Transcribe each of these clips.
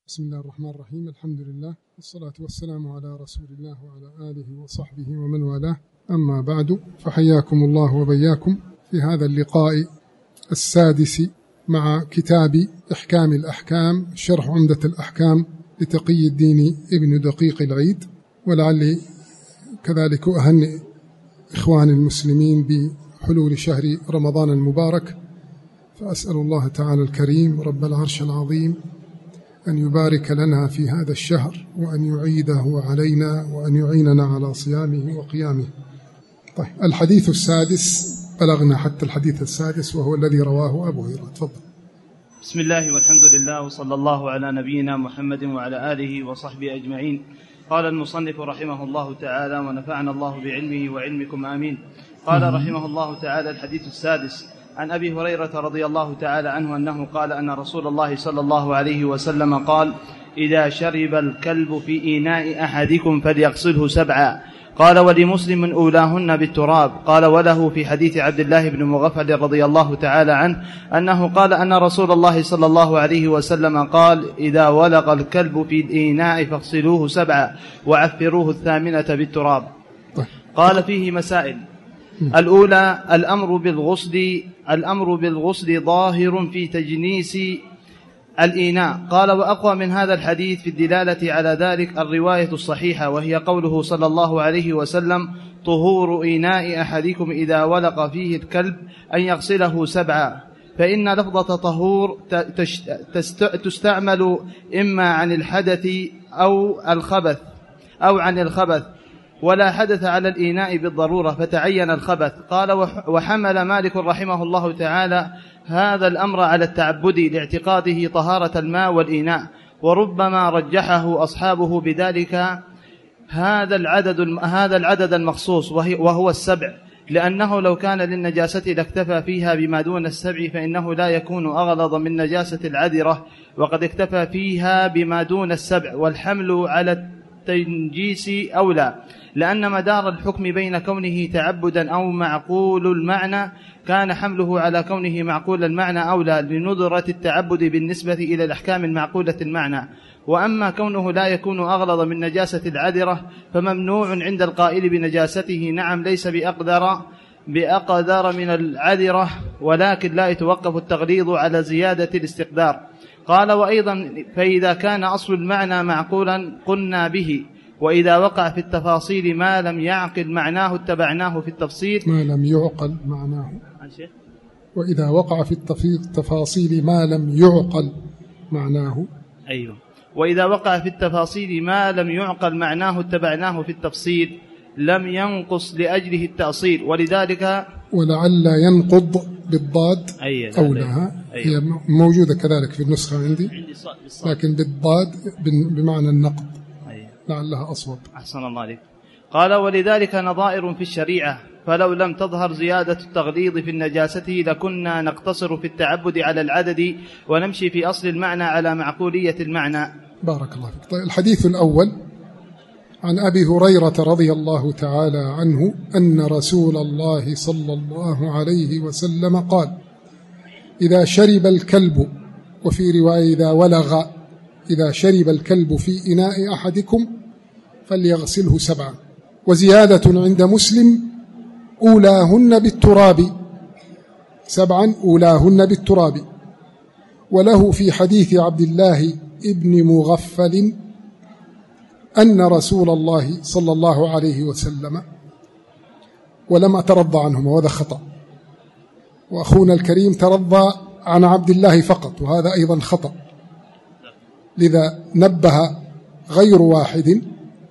بسم الله الرحمن الرحيم. الحمد لله والصلاة والسلام على رسول الله وعلى آله وصحبه ومن والاه. أما بعد، فحياكم الله وبياكم في هذا اللقاء السادس مع كتاب إحكام الأحكام، شرح عمدة الأحكام لتقي الدين ابن دقيق العيد. ولعلي كذلك أهنئ إخوان المسلمين بحلول شهر رمضان المبارك، فأسأل الله تعالى الكريم رب العرش العظيم أن يبارك لنا في هذا الشهر، وأن يعيده علينا، وأن يعيننا على صيامه وقيامه. طيب، الحديث السادس، بلغنا حتى الحديث السادس وهو الذي رواه أبو هريرة. تفضل. بسم الله والحمد لله وصلى الله على نبينا محمد وعلى آله وصحبه أجمعين. قال المصنف رحمه الله تعالى ونفعنا الله بعلمه وعلمكم آمين. قال رحمه الله تعالى: الحديث السادس عن أبي هريرة رضي الله تعالى عنه أنه قال أن رسول الله صلى الله عليه وسلم قال: إذا شرب الكلب في إناء أحدكم فليغسله 7. قال: ولمسلم أولاهن بالتراب. قال: وله في حديث عبد الله بن مغفل رضي الله تعالى عنه أنه قال أن رسول الله صلى الله عليه وسلم قال: إذا ولغ الكلب في الإناء فاغسلوه 7 وعفروه 8 بالتراب. قال: فيه مسائل. الأولى: الأمر بالغسل ظاهر في تجنيس الإناء. قال: وأقوى من هذا الحديث في الدلالة على ذلك الرواية الصحيحة، وهي قوله صلى الله عليه وسلم: طهور إناء أحدكم إذا ولغ فيه الكلب أن يغسله 7. فإن لفظة طهور تستعمل إما عن الحدث أو عن الخبث، ولا حدث على الإناء بالضرورة فتعين الخبث. قال: وحمل مالك رحمه الله تعالى هذا الأمر على التعبد لاعتقاده طهارة الماء والإناء، وربما رجحه أصحابه بذلك هذا العدد المخصوص وهو 7، لأنه لو كان للنجاسة لاكتفى فيها بما دون 7، فإنه لا يكون أغلظ من نجاسة العذرة، وقد اكتفى فيها بما دون 7. والحمل على التنجيس أولى، لأن مدار الحكم بين كونه تعبدا أو معقول المعنى كان حمله على كونه معقول المعنى أولى لندرة التعبد بالنسبة إلى الأحكام المعقولة المعنى. وأما كونه لا يكون أغلظ من نجاسة العذرة فممنوع عند القائل بنجاسته، نعم ليس بأقدر من العذرة، ولكن لا يتوقف التغليظ على زيادة الاستقدار. قال: وأيضا فإذا كان أصل المعنى معقولا قلنا به، وإذا وقع في التفاصيل ما لم يعقل معناه اتبعناه في التفصيل. ما لم يعقل معناه. وإذا وقع في التفاصيل ما لم يعقل معناه. أيوه. وإذا وقع في التفاصيل ما لم يعقل معناه اتبعناه في التفصيل، لم ينقص لأجله التأصيل. ولذلك ولعل ينقض بالضاد أولها. هي موجودة كذلك في النسخة عندي، لكن بالضاد بمعنى النقض. لعلها أصوب. أحسن الله عليك. قال: ولذلك نظائر في الشريعة، فلو لم تظهر زيادة التغليظ في النجاسة لكنا نقتصر في التعبد على العدد ونمشي في أصل المعنى على معقولية المعنى. بارك الله فيك. طيب، الحديث الأول عن أبي هريرة رضي الله تعالى عنه أن رسول الله صلى الله عليه وسلم قال: إذا شرب الكلب، وفي رواية إذا ولغ، إذا شرب الكلب في إناء أحدكم فليغسله 7. وزيادة عند مسلم: أولاهن بالتراب. 7 أولاهن بالتراب. وله في حديث عبد الله ابن مغفل أن رسول الله صلى الله عليه وسلم، ولم أترضى عنهما وهذا خطأ، وأخونا الكريم ترضى عن عبد الله فقط وهذا أيضا خطأ، لذا نبه غير واحد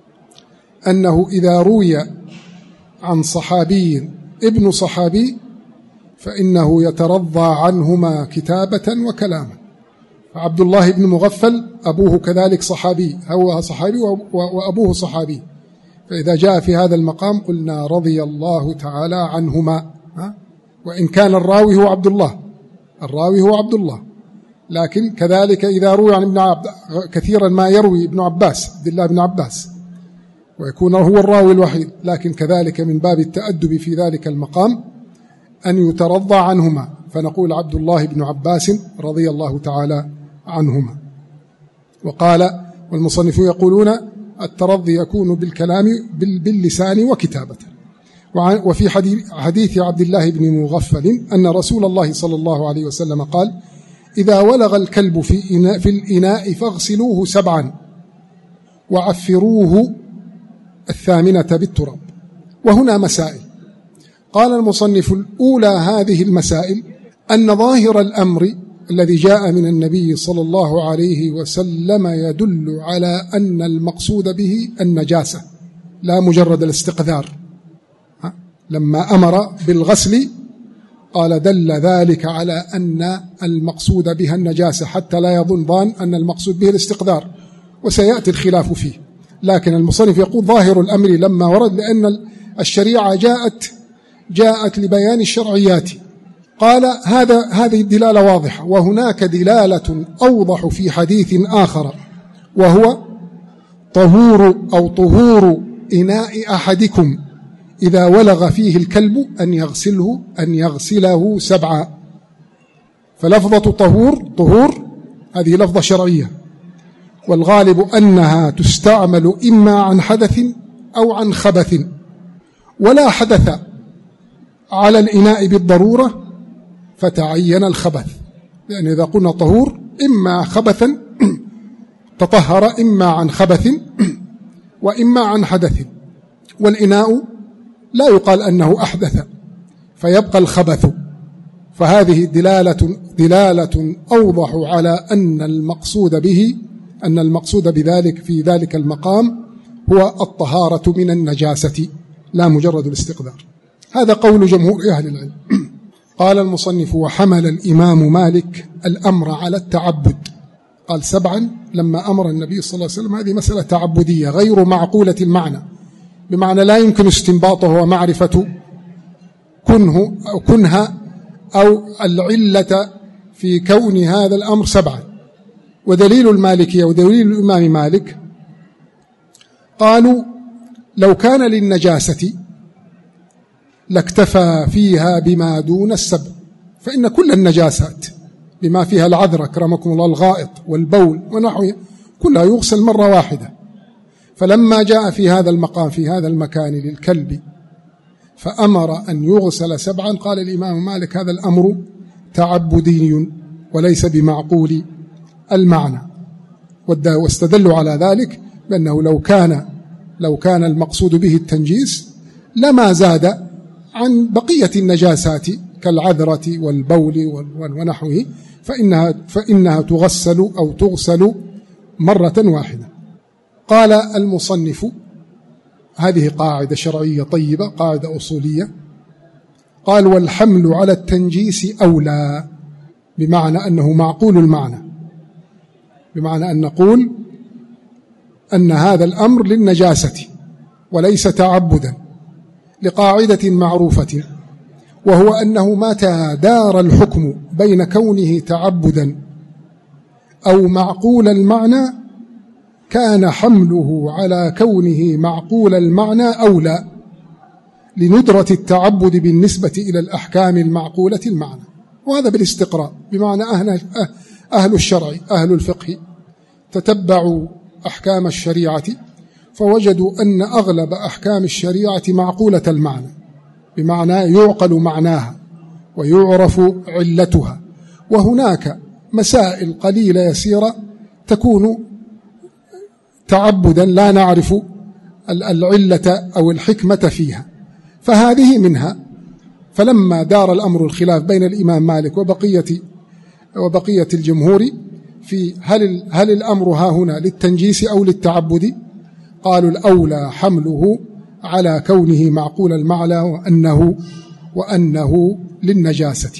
أنه إذا روي عن صحابي ابن صحابي فإنه يترضى عنهما كتابة وكلاما. فعبد الله بن مغفل أبوه كذلك صحابي، هو صحابي وأبوه صحابي، فإذا جاء في هذا المقام قلنا رضي الله تعالى عنهما، وإن كان الراوي هو عبد الله، لكن كذلك إذا روي عن كثيرا ما يروي ابن عباس، عبد الله بن عباس، ويكون هو الراوي الوحيد، لكن كذلك من باب التأدب في ذلك المقام أن يترضى عنهما، فنقول عبد الله بن عباس رضي الله تعالى عنهما. وقال والمصنف يقولون الترضي يكون بالكلام باللسان وكتابة. وفي حديث عبد الله بن مغفل أن رسول الله صلى الله عليه وسلم قال: إذا ولغ الكلب في الإناء فاغسلوه 7 وعفروه 8 بالتراب. وهنا مسائل. قال المصنف: الأولى هذه المسائل أن ظاهر الأمر الذي جاء من النبي صلى الله عليه وسلم يدل على أن المقصود به النجاسة لا مجرد الاستقذار. لما أمر بالغسل قال دل ذلك على أن المقصود بها النجاسة، حتى لا يظن ظان أن المقصود به الاستقذار، وسيأتي الخلاف فيه. لكن المصنف يقول ظاهر الأمر لما ورد لأن الشريعة جاءت لبيان الشرعيات. قال هذه الدلالة واضحة. وهناك دلالة أوضح في حديث آخر، وهو طهور إناء أحدكم إذا ولغ فيه الكلب أن يغسله 7. فلفظة طهور هذه لفظة شرعية، والغالب أنها تستعمل إما عن حدث أو عن خبث، ولا حدث على الإناء بالضرورة فتعين الخبث، لأن إذا قلنا طهور إما خبثا تطهر إما عن خبث وإما عن حدث، والإناء لا يقال أنه أحدث فيبقى الخبث. فهذه دلالة أوضح على أن المقصود بذلك في ذلك المقام هو الطهارة من النجاسة لا مجرد الاستقذار. هذا قول جمهور أهل العلم. قال المصنف: وحمل الإمام مالك الأمر على التعبد. قال 7 لما أمر النبي صلى الله عليه وسلم. هذه مسألة تعبدية غير معقولة المعنى، بمعنى لا يمكن استنباطه ومعرفة كنها أو العلة في كون هذا الأمر 7. ودليل المالكية ودليل الإمام مالك قالوا لو كان للنجاسة لاكتفى فيها بما دون 7، فإن كل النجاسات بما فيها العذر أكرمكم الله الغائط والبول ونحوه كلها يغسل مرة واحدة. فلما جاء في هذا المقام في هذا المكان للكلب فأمر أن يغسل 7، قال الإمام مالك هذا الأمر تعبدي وليس بمعقول المعنى. واستدلوا على ذلك بأنه لو كان المقصود به التنجيس لما زاد عن بقية النجاسات كالعذرة والبول ونحوه، فإنها تغسل أو تغسل مرة واحدة. قال المصنف: هذه قاعدة شرعية طيبة، قاعدة أصولية. قال: والحمل على التنجيس أولى، بمعنى أنه معقول المعنى، بمعنى أن نقول أن هذا الأمر للنجاسة وليس تعبدا، لقاعدة معروفة، وهو أنه متى دار الحكم بين كونه تعبدا أو معقول المعنى كان حمله على كونه معقول المعنى أولى، لندرة التعبد بالنسبة إلى الأحكام المعقولة المعنى. وهذا بالاستقراء، بمعنى أهل الشرع أهل الفقه تتبعوا أحكام الشريعة فوجدوا أن أغلب أحكام الشريعة معقولة المعنى، بمعنى يعقل معناها ويعرف علتها. وهناك مسائل قليلة يسيرة تكون تعبدا لا نعرف العلة أو الحكمة فيها، فهذه منها. فلما دار الأمر الخلاف بين الإمام مالك وبقية الجمهور في هل الأمر ها هنا للتنجيس أو للتعبد، قالوا الأولى حمله على كونه معقول المعنى وأنه للنجاسة.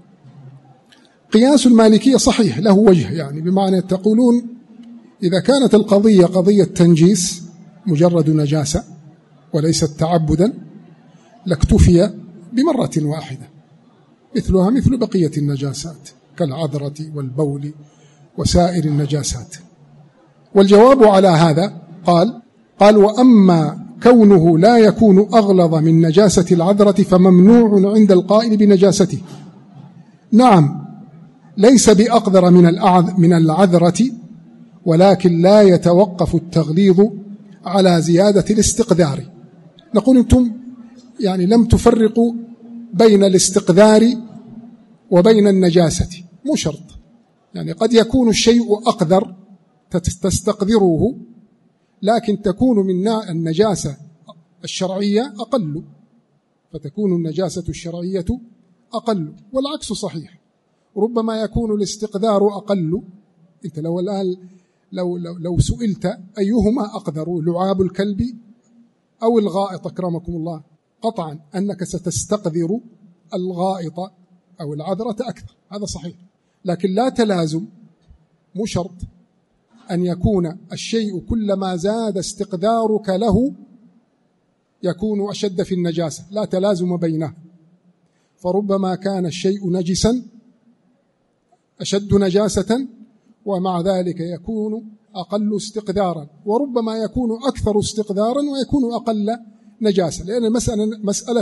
قياس المالكية صحيح له وجه، يعني بمعنى تقولون إذا كانت القضية قضية تنجيس مجرد نجاسة وليست تعبدا لاكتفي بمرة واحدة مثلها مثل بقية النجاسات كالعذرة والبول وسائر النجاسات. والجواب على هذا قال: وأما كونه لا يكون أغلظ من نجاسة العذرة فممنوع عند القائل بنجاسته. نعم، ليس بأقدر من العذرة ولكن لا يتوقف التغليظ على زيادة الاستقذار. نقول أنتم يعني لم تفرقوا بين الاستقذار وبين النجاسة، مو شرط، يعني قد يكون الشيء أقذر تستقذره، لكن تكون من النجاسة الشرعية أقل، فتكون النجاسة الشرعية أقل، والعكس صحيح، ربما يكون الاستقذار أقل. أنت لو الآن لو سئلت أيهما أقذر، لعاب الكلب أو الغائط أكرمكم الله، قطعا أنك ستستقذر الغائط أو العذرة أكثر، هذا صحيح، لكن لا تلازم، مو شرط أن يكون الشيء كلما زاد استقذارك له يكون أشد في النجاسة، لا تلازم بينه، فربما كان الشيء نجسا أشد نجاسة ومع ذلك يكون أقل استقذارا، وربما يكون أكثر استقذارا ويكون أقل نجاسة، لأن مسألة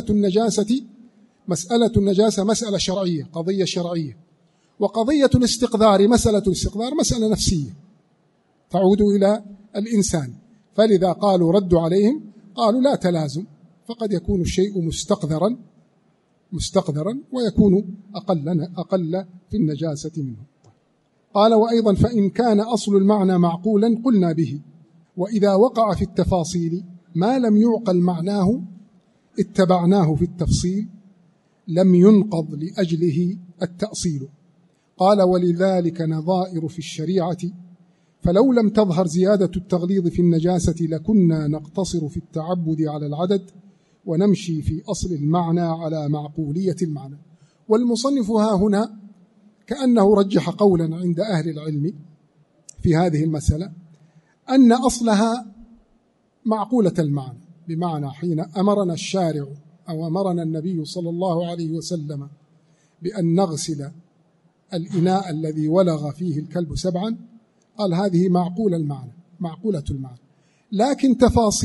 النجاسة مسألة شرعية، قضية شرعية، وقضية الاستقذار مسألة نفسية تعود إلى الإنسان، فلذا قالوا ردوا عليهم قالوا لا تلازم، فقد يكون الشيء مستقذرا ويكون أقل في النجاسة منه. قال وأيضا فإن كان أصل المعنى معقولا قلنا به، وإذا وقع في التفاصيل ما لم يعقل معناه اتبعناه في التفصيل لم ينقض لأجله التأصيل. قال ولذلك نظائر في الشريعة، فلو لم تظهر زيادة التغليظ في النجاسة لكنا نقتصر في التعبد على العدد ونمشي في أصل المعنى على معقولية المعنى. والمصنف ها هنا كأنه رجح قولا عند أهل العلم في هذه المسألة أن أصلها معقولة المعنى، بمعنى حين أمرنا الشارع أو أمرنا النبي صلى الله عليه وسلم بأن نغسل الإناء الذي ولغ فيه الكلب 7، قال هذه معقولة المعنى، لكن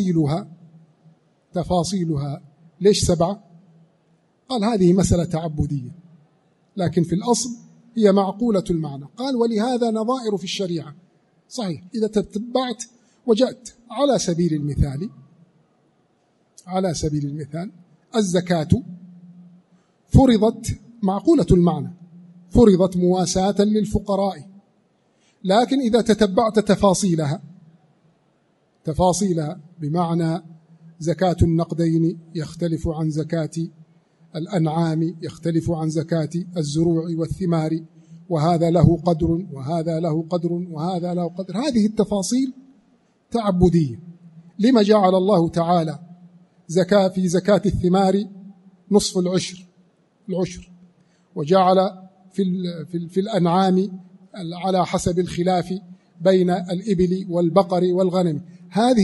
تفاصيلها ليش 7؟ قال هذه مسألة تعبدية، لكن في الأصل هي معقولة المعنى. قال ولهذا نظائر في الشريعة، صحيح إذا تتبعت وجأت على سبيل المثال الزكاة فرضت معقولة المعنى، فرضت مواساة للفقراء، لكن إذا تتبعت تفاصيلها بمعنى زكاة النقدين يختلف عن زكاة الأنعام، يختلف عن زكاة الزروع والثمار، وهذا له قدر وهذا له قدر وهذا له قدر، هذه التفاصيل تعبدية. لما جعل الله تعالى في زكاة الثمار نصف العشر، وجعل في الأنعام على حسب الخلاف بين الإبل والبقر والغنم. هذه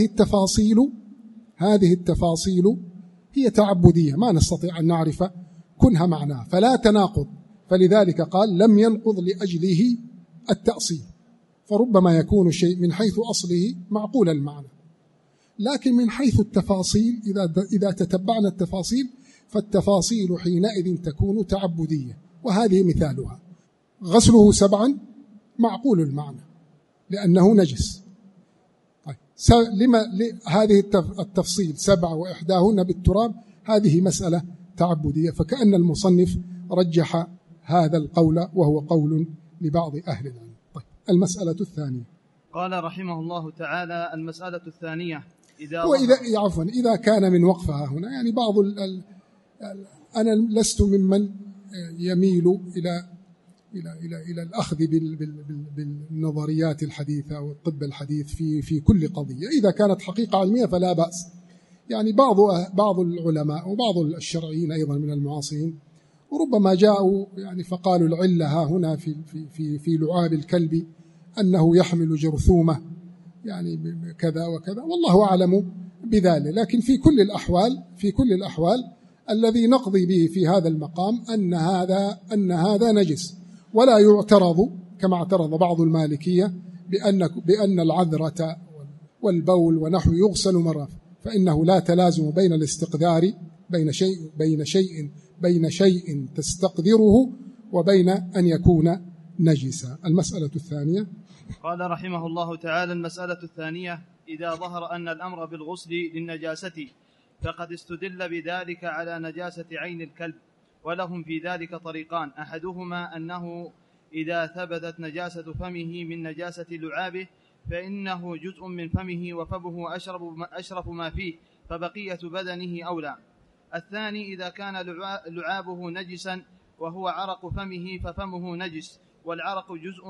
التفاصيل هي تعبدية، ما نستطيع أن نعرف كنها معناه، فلا تناقض، فلذلك قال لم ينقض لأجله التأصيل. فربما يكون الشيء من حيث أصله معقول المعنى، لكن من حيث التفاصيل إذا تتبعنا التفاصيل فالتفاصيل حينئذ تكون تعبدية، وهذه مثالها غسله 7 معقول المعنى لأنه نجس. لما هذه التفصيل 7 وإحداهن بالتراب، هذه مسألة تعبدية، فكأن المصنف رجح هذا القول وهو قول لبعض أهل العلم. طيب المسألة الثانية، قال رحمه الله تعالى المسألة الثانية إذا كان من وقفها هنا، يعني أنا لست ممن يميل إلى الأخذ بالنظريات الحديثة والطب الحديث في كل قضية، إذا كانت حقيقة علمية فلا بأس. يعني بعض العلماء وبعض الشرعيين أيضا من المعاصرين وربما جاءوا يعني فقالوا العلة ها هنا في لعاب الكلب أنه يحمل جرثومة يعني كذا وكذا، والله أعلم بذلك، لكن في كل الأحوال الذي نقضي به في هذا المقام أن هذا نجس، ولا يعترض كما اعترض بعض المالكية بأن العذرة والبول ونحو يغسل مرة، فإنه لا تلازم بين الاستقذار بين شيء تستقذره وبين أن يكون نجسا. المسألة الثانية. قال رحمه الله تعالى: المسألة الثانية: إذا ظهر أن الأمر بالغسل للنجاسة فقد استدل بذلك على نجاسة عين الكلب، ولهم في ذلك طريقان: أحدهما أنه إذا ثبتت نجاسة فمه من نجاسة لعابه فإنه جزء من فمه وفمه أشرف ما فيه فبقية بدنه أولى. الثاني: إذا كان لعابه نجسا وهو عرق فمه ففمه نجس، والعرق جزء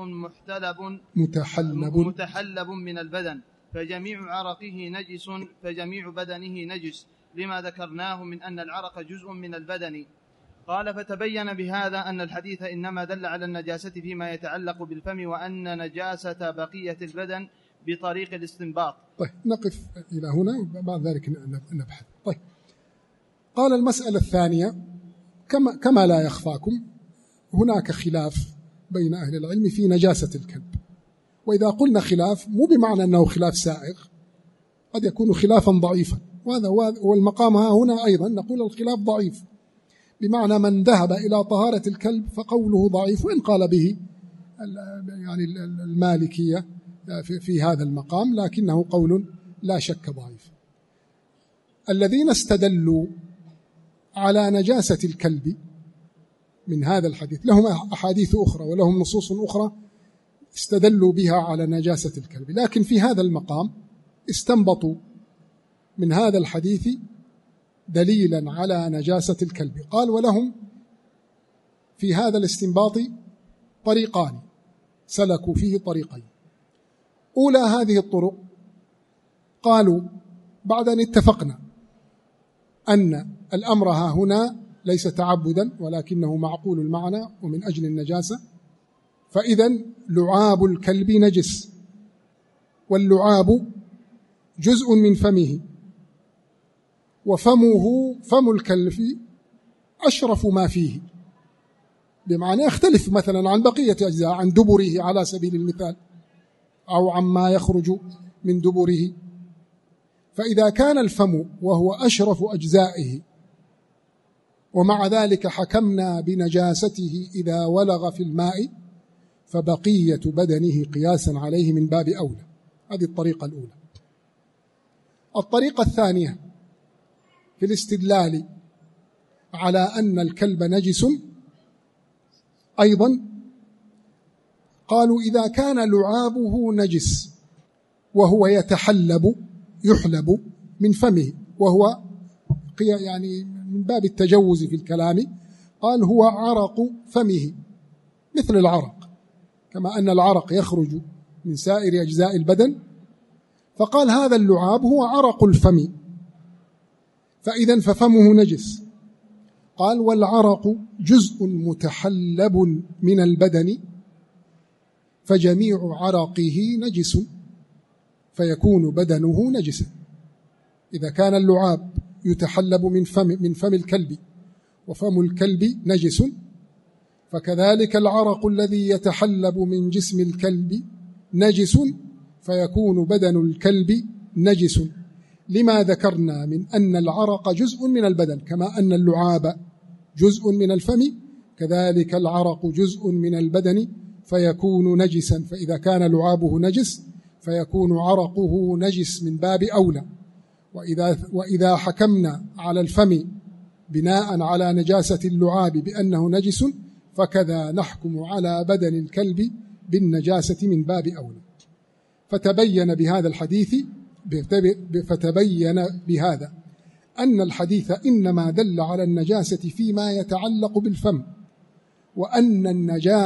متحلب من البدن، فجميع عرقه نجس فجميع بدنه نجس، لما ذكرناه من أن العرق جزء من البدن. قال: فتبين بهذا أن الحديث إنما دل على النجاسة فيما يتعلق بالفم، وأن نجاسة بقية البدن بطريق الاستنباط. طيب، نقف إلى هنا وبعد ذلك نبحث. طيب، قال: المسألة الثانية: كما لا يخفاكم هناك خلاف بين أهل العلم في نجاسة الكلب. وإذا قلنا خلاف مو بمعنى أنه خلاف سائغ، قد يكون خلافا ضعيفا، وهذا والمقام هنا أيضا نقول الخلاف ضعيف، بمعنى من ذهب إلى طهارة الكلب فقوله ضعيف، وإن قال به يعني المالكية في هذا المقام، لكنه قول لا شك ضعيف. الذين استدلوا على نجاسة الكلب من هذا الحديث لهم أحاديث أخرى ولهم نصوص أخرى استدلوا بها على نجاسة الكلب، لكن في هذا المقام استنبطوا من هذا الحديث دليلا على نجاسة الكلب. قال: ولهم في هذا الاستنباط طريقان، سلكوا فيه طريقين. أولى هذه الطرق، قالوا بعد أن اتفقنا أن الأمر هنا ليس تعبدا ولكنه معقول المعنى ومن أجل النجاسة، فإذن لعاب الكلب نجس، واللعاب جزء من فمه، وفمه فم الكلب أشرف ما فيه، بمعنى يختلف مثلا عن بقية أجزاء، عن دبره على سبيل المثال، أو عما يخرج من دبره. فإذا كان الفم وهو أشرف أجزائه ومع ذلك حكمنا بنجاسته إذا ولغ في الماء، فبقية بدنه قياسا عليه من باب أولى. هذه الطريقة الأولى. الطريقة الثانية في الاستدلال على أن الكلب نجس أيضا، قالوا: إذا كان لعابه نجس وهو يحلب من فمه، وهو يعني من باب التجوز في الكلام، قال: هو عرق فمه مثل العرق، كما أن العرق يخرج من سائر أجزاء البدن، فقال: هذا اللعاب هو عرق الفم، فإذا ففمه نجس. قال: والعرق جزء متحلب من البدن، فجميع عرقه نجس فيكون بدنه نجسا. إذا كان اللعاب يتحلب من فم الكلب وفم الكلب نجس، فكذلك العرق الذي يتحلب من جسم الكلب نجس فيكون بدن الكلب نجس، لما ذكرنا من أن العرق جزء من البدن، كما أن اللعاب جزء من الفم كذلك العرق جزء من البدن فيكون نجسا. فإذا كان لعابه نجس فيكون عرقه نجس من باب أولى. وإذا حكمنا على الفم بناء على نجاسة اللعاب بأنه نجس، فكذا نحكم على بدن الكلب بالنجاسة من باب أولى. فتبين بهذا أن الحديث إنما دل على النجاسة فيما يتعلق بالفم، وأن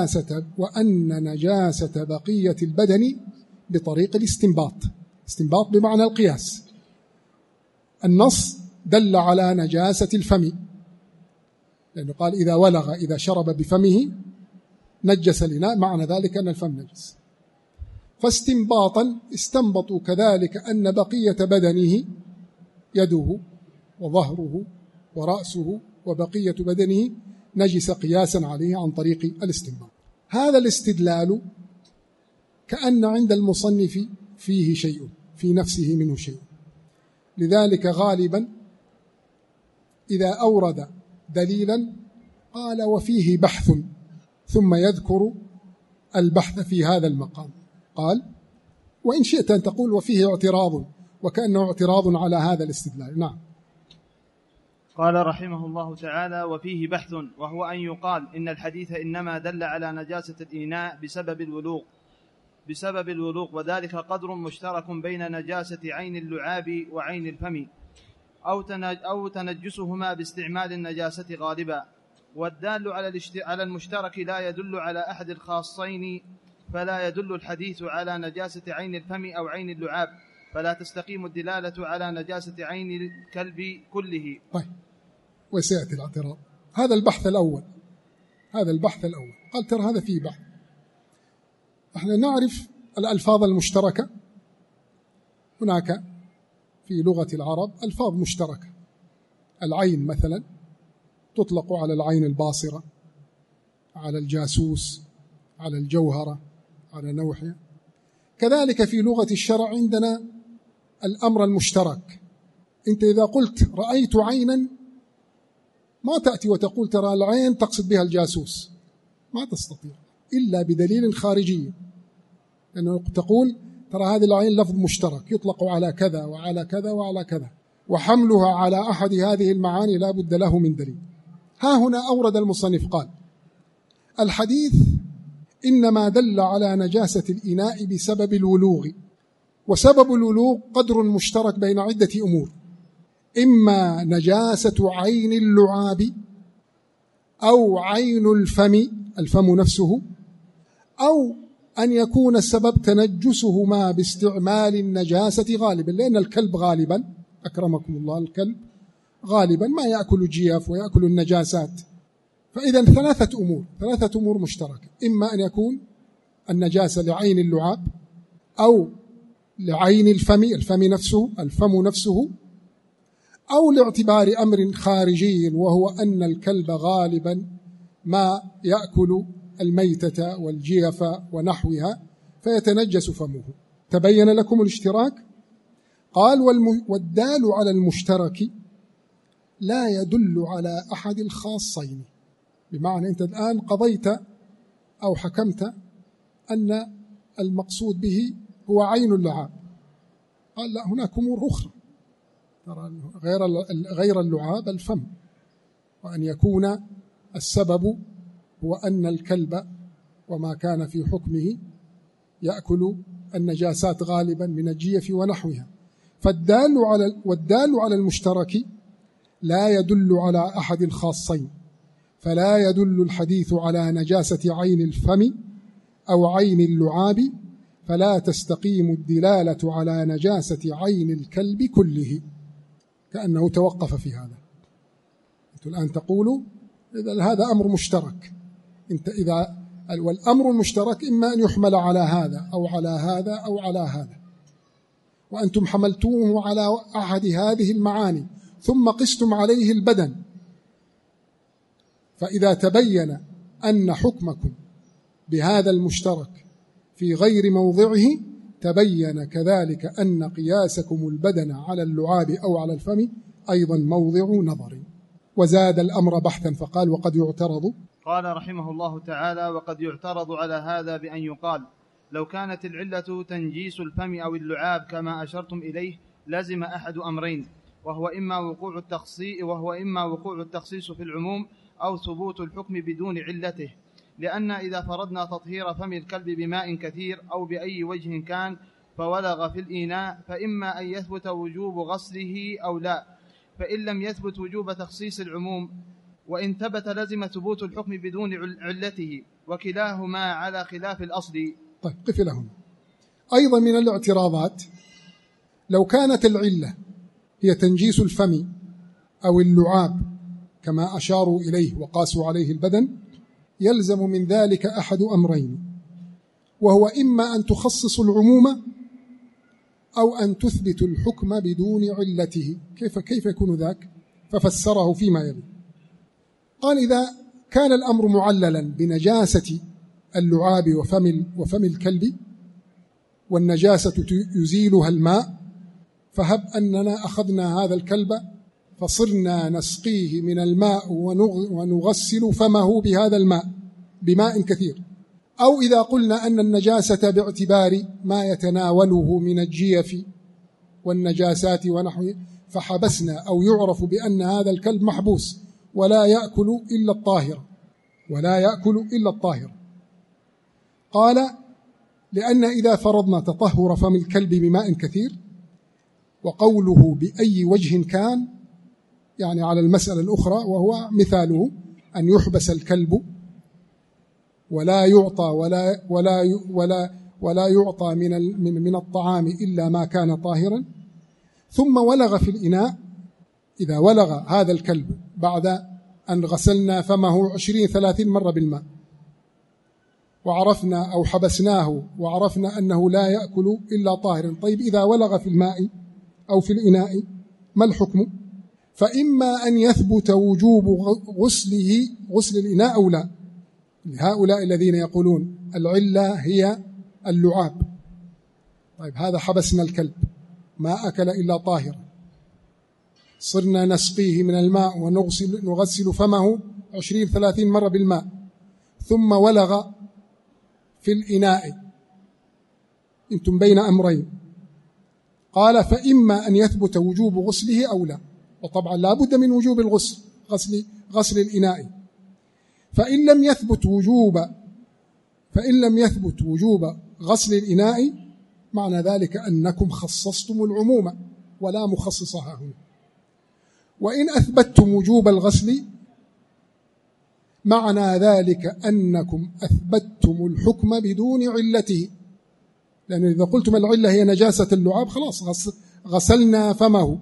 نجاسة بقية البدن بطريق الاستنباط بمعنى القياس. النص دل على نجاسة الفم، لأنه قال: إذا ولغ، إذا شرب بفمه نجس الإناء، معنى ذلك أن الفم نجس. فاستنباطا استنبطوا كذلك أن بقية بدنه، يده وظهره ورأسه وبقية بدنه، نجس قياسا عليه عن طريق الاستنباط. هذا الاستدلال كأن عند المصنف فيه شيء، في نفسه منه شيء، لذلك غالبا إذا أورد دليلا قال: وفيه بحث، ثم يذكر البحث في هذا المقام. قال: وإن شئت أن تقول وفيه اعتراض، وكأنه اعتراض على هذا الاستدلال. نعم. قال رحمه الله تعالى: وفيه بحث، وهو أن يقال إن الحديث إنما دل على نجاسة الإناء بسبب الولوغ، وذلك قدر مشترك بين نجاسة عين اللعاب وعين الفم، أو تنجسهما باستعمال النجاسة غالبا. والدال على المشترك لا يدل على أحد الخاصين، فلا يدل الحديث على نجاسة عين الفم أو عين اللعاب، فلا تستقيم الدلالة على نجاسة عين الكلب كله. طيب، وسيأتي الاعتراض. هذا البحث الأول قال: ترى هذا فيه بحث. احنا نعرف الألفاظ المشتركة. هناك في لغة العرب ألفاظ مشتركة. العين مثلا تطلق على العين الباصرة، على الجاسوس، على الجوهرة، على نوحها. كذلك في لغة الشرع عندنا الأمر المشترك. أنت إذا قلت رأيت عينا ما تأتي وتقول ترى العين تقصد بها الجاسوس، ما تستطيع إلا بدليل خارجي، لأنه تقول ترى هذه العين لفظ مشترك يطلق على كذا وعلى كذا وعلى كذا، وحملها على أحد هذه المعاني لا بد له من دليل. ها هنا أورد المصنف قال: الحديث إنما دل على نجاسة الإناء بسبب الولوغ، وسبب الولوغ قدر مشترك بين عدة أمور: إما نجاسة عين اللعاب، أو عين الفم نفسه، أو أن يكون السبب تنجسهما باستعمال النجاسة غالبا، لأن الكلب غالبا أكرمكم الله الكلب غالبا ما يأكل الجياف ويأكل النجاسات. فإذا ثلاثة أمور مشتركة: إما أن يكون النجاسة لعين اللعاب، أو لعين الفم نفسه، أو لاعتبار أمر خارجي، وهو أن الكلب غالبا ما يأكل الميتة والجيف ونحوها فيتنجس فمه. تبين لكم الاشتراك؟ قال: والدال على المشترك لا يدل على أحد الخاصين. بمعنى أنت الآن قضيت أو حكمت أن المقصود به هو عين اللعاب، قال: لا، هناك أمور أخرى غير اللعاب الفم، وأن يكون السبب هو أن الكلب وما كان في حكمه يأكل النجاسات غالبا من الجيف ونحوها. والدال على المشترك لا يدل على أحد الخاصين، فلا يدل الحديث على نجاسة عين الفم أو عين اللعاب، فلا تستقيم الدلالة على نجاسة عين الكلب كله. كأنه توقف في هذا. أنتم الآن تقولوا إذا هذا أمر مشترك، والأمر المشترك إما أن يحمل على هذا أو على هذا أو على هذا، وأنتم حملتوه على أحد هذه المعاني ثم قستم عليه البدن، فإذا تبين أن حكمكم بهذا المشترك في غير موضعه، تبين كذلك أن قياسكم البدن على اللعاب أو على الفم أيضا موضع نظر. وزاد الأمر بحثا فقال: وقد يعترض. قال رحمه الله تعالى: وقد يعترض على هذا بأن يقال: لو كانت العلة تنجيس الفم أو اللعاب كما أشرتم إليه لازم أحد أمرين، وهو إما وقوع التخصيص في العموم، أو ثبوت الحكم بدون علته. لأن إذا فرضنا تطهير فم الكلب بماء كثير أو بأي وجه كان فولغ في الإناء، فإما أن يثبت وجوب غسله أو لا، فإن لم يثبت وجوب تخصيص العموم، وإن ثبت لزم ثبوت الحكم بدون علته، وكلاهما على خلاف الأصل. طيب، قف لهم. أيضا من الاعتراضات: لو كانت العلة هي تنجيس الفم أو اللعاب كما أشاروا إليه وقاسوا عليه البدن، يلزم من ذلك أحد أمرين، وهو إما أن تخصص العموم أو أن تثبت الحكم بدون علته. كيف يكون ذاك؟ ففسره فيما يلي. قال: إذا كان الأمر معللا بنجاسة اللعاب وفم الكلب، والنجاسة يزيلها الماء، فهب أننا أخذنا هذا الكلب فصرنا نسقيه من الماء ونغسل فمه بهذا الماء بماء كثير، أو إذا قلنا أن النجاسة باعتبار ما يتناوله من الجيف والنجاسات ونحوه، فحبسنا أو يعرف بأن هذا الكلب محبوس ولا يأكل إلا الطاهر. قال: لأن إذا فرضنا تطهر فم الكلب بماء كثير، وقوله بأي وجه كان يعني على المسألة الأخرى، وهو مثاله أن يحبس الكلب ولا يعطى من الطعام إلا ما كان طاهرا، ثم ولغ في الإناء. إذا ولغ هذا الكلب بعد أن غسلنا فمه 20-30 مرة بالماء، وعرفنا أو حبسناه وعرفنا أنه لا يأكل إلا طاهرا، طيب إذا ولغ في الماء أو في الإناء ما الحكم؟ فإما أن يثبت وجوب غسل الإناء أو لا. لهؤلاء الذين يقولون العلة هي اللعاب، طيب هذا حبسنا الكلب ما أكل إلا طاهرا، صرنا نسقيه من الماء ونغسل فمه 20-30 مرة بالماء، ثم ولغ في الإناء، أنتم بين أمرين. قال: فإما أن يثبت وجوب غسله أو لا، وطبعا لا بد من وجوب غسل الإناء. فإن لم يثبت وجوب غسل الإناء، معنى ذلك أنكم خصصتم العموم ولا مخصصها هنا. وإن أثبتتم وجوب الغسل، معنى ذلك أنكم أثبتتم الحكم بدون علته، لأن إذا قلتم العلة هي نجاسة اللعاب، خلاص غسلنا فمه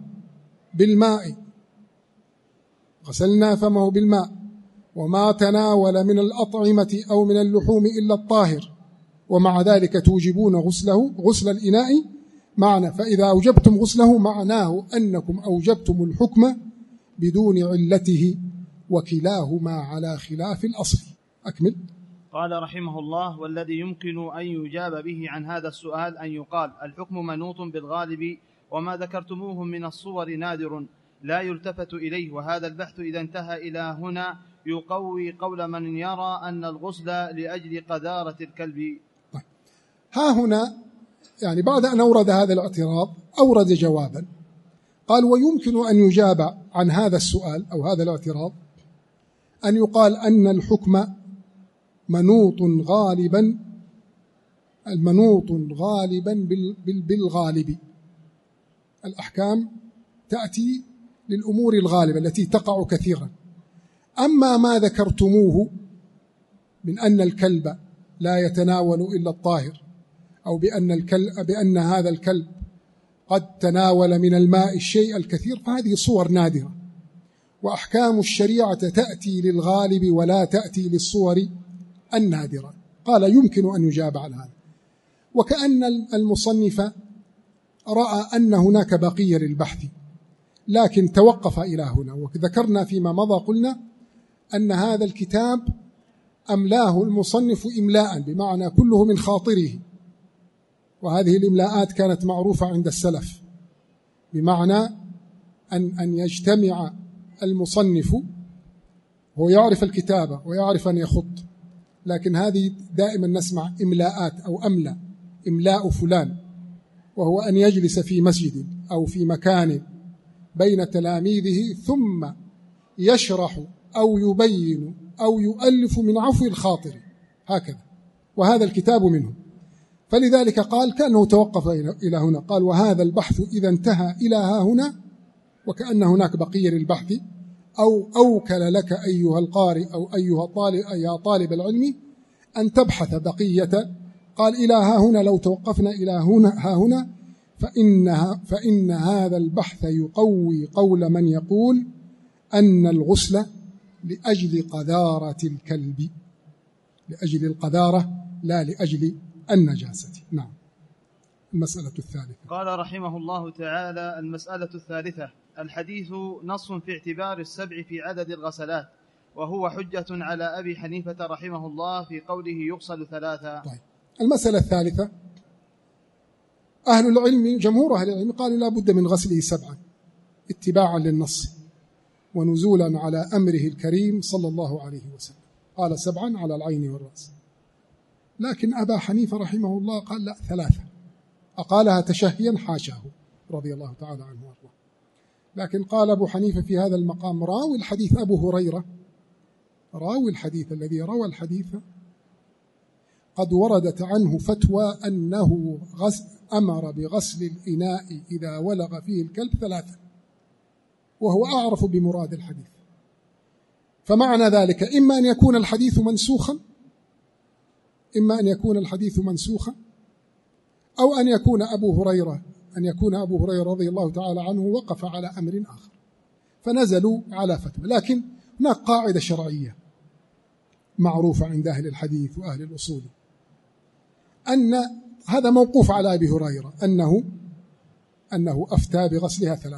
بالماء وما تناول من الأطعمة أو من اللحوم إلا الطاهر، ومع ذلك توجبون غسل الإناء. معنى فإذا أوجبتم غسله معناه أنكم أوجبتم الحكم بدون علته، وكلاهما على خلاف الأصل. أكمل. قال رحمه الله: والذي يمكن أن يجاب به عن هذا السؤال أن يقال: الحكم منوط بالغالب، وما ذكرتموه من الصور نادر لا يلتفت إليه. وهذا البحث إذا انتهى إلى هنا يقوي قول من يرى أن الغسل لأجل قذارة الكلب. ها هنا يعني بعد أن أورد هذا الاعتراض أورد جوابا، قال: ويمكن أن يجاب عن هذا السؤال أو هذا الاعتراض أن يقال أن الحكم منوط غالبا بالغالب. الأحكام تأتي للأمور الغالبة التي تقع كثيرا. أما ما ذكرتموه من أن الكلب لا يتناول إلا الطاهر، أو بأن هذا الكلب قد تناول من الماء الشيء الكثير، فهذه صور نادرة، وأحكام الشريعة تأتي للغالب ولا تأتي للصور النادرة. قال: يمكن أن يجاب عن هذا. وكأن المصنف رأى أن هناك بقية للبحث، لكن توقف إلى هنا. وذكرنا فيما مضى قلنا أن هذا الكتاب أملاه المصنف إملاء، بمعنى كله من خاطره، وهذه الإملاءات كانت معروفة عند السلف، بمعنى أن يجتمع المصنف، هو يعرف الكتابة ويعرف أن يخط، لكن هذه دائما نسمع إملاءات أو أملا، إملاء فلان، وهو أن يجلس في مسجد أو في مكان بين تلاميذه ثم يشرح أو يبين أو يؤلف من عفو الخاطر، هكذا، وهذا الكتاب منه. فلذلك قال كأنه توقف إلى هنا، قال: وهذا البحث إذا انتهى إلى ها هنا، وكأن هناك بقية للبحث، أو أوكل لك أيها القارئ أو يا طالب العلم أن تبحث بقية. قال: إلى ها هنا، لو توقفنا إلى ها هنا فإن هذا البحث يقوي قول من يقول أن الغسل لأجل قذارة الكلب، لأجل القذارة لا لأجل النجاسة. نعم. المسألة الثالثة. قال رحمه الله تعالى: المسألة الثالثة: الحديث نص في اعتبار السبع في عدد الغسلات، وهو حجة على أبي حنيفة رحمه الله في قوله يغسل 3. طيب. المسألة الثالثة: أهل العلم جمهور أهل العلم قالوا لا بد من غسله 7 اتباعا للنص ونزولا على أمره الكريم صلى الله عليه وسلم، قال 7 على العين والرأس. لكن أبا حنيفة رحمه الله قال لا 3، أقالها تشهيا حاشاه رضي الله تعالى عنه وارضاه. لكن قال أبو حنيفة في هذا المقام راوي الحديث أبو هريرة، راوي الحديث الذي روى الحديث قد وردت عنه فتوى أنه أمر بغسل الإناء إذا ولغ فيه الكلب 3، وهو أعرف بمراد الحديث. فمعنى ذلك إما أن يكون الحديث منسوخا، أو أن يكون أبو هريرة رضي الله تعالى عنه وقف على أمر آخر فنزلوا على فتوى. لكن هناك قاعدة شرعية معروفة عند أهل الحديث وأهل الأصول أن هذا موقوف على أبي هريرة أنه أفتى بغسلها 3،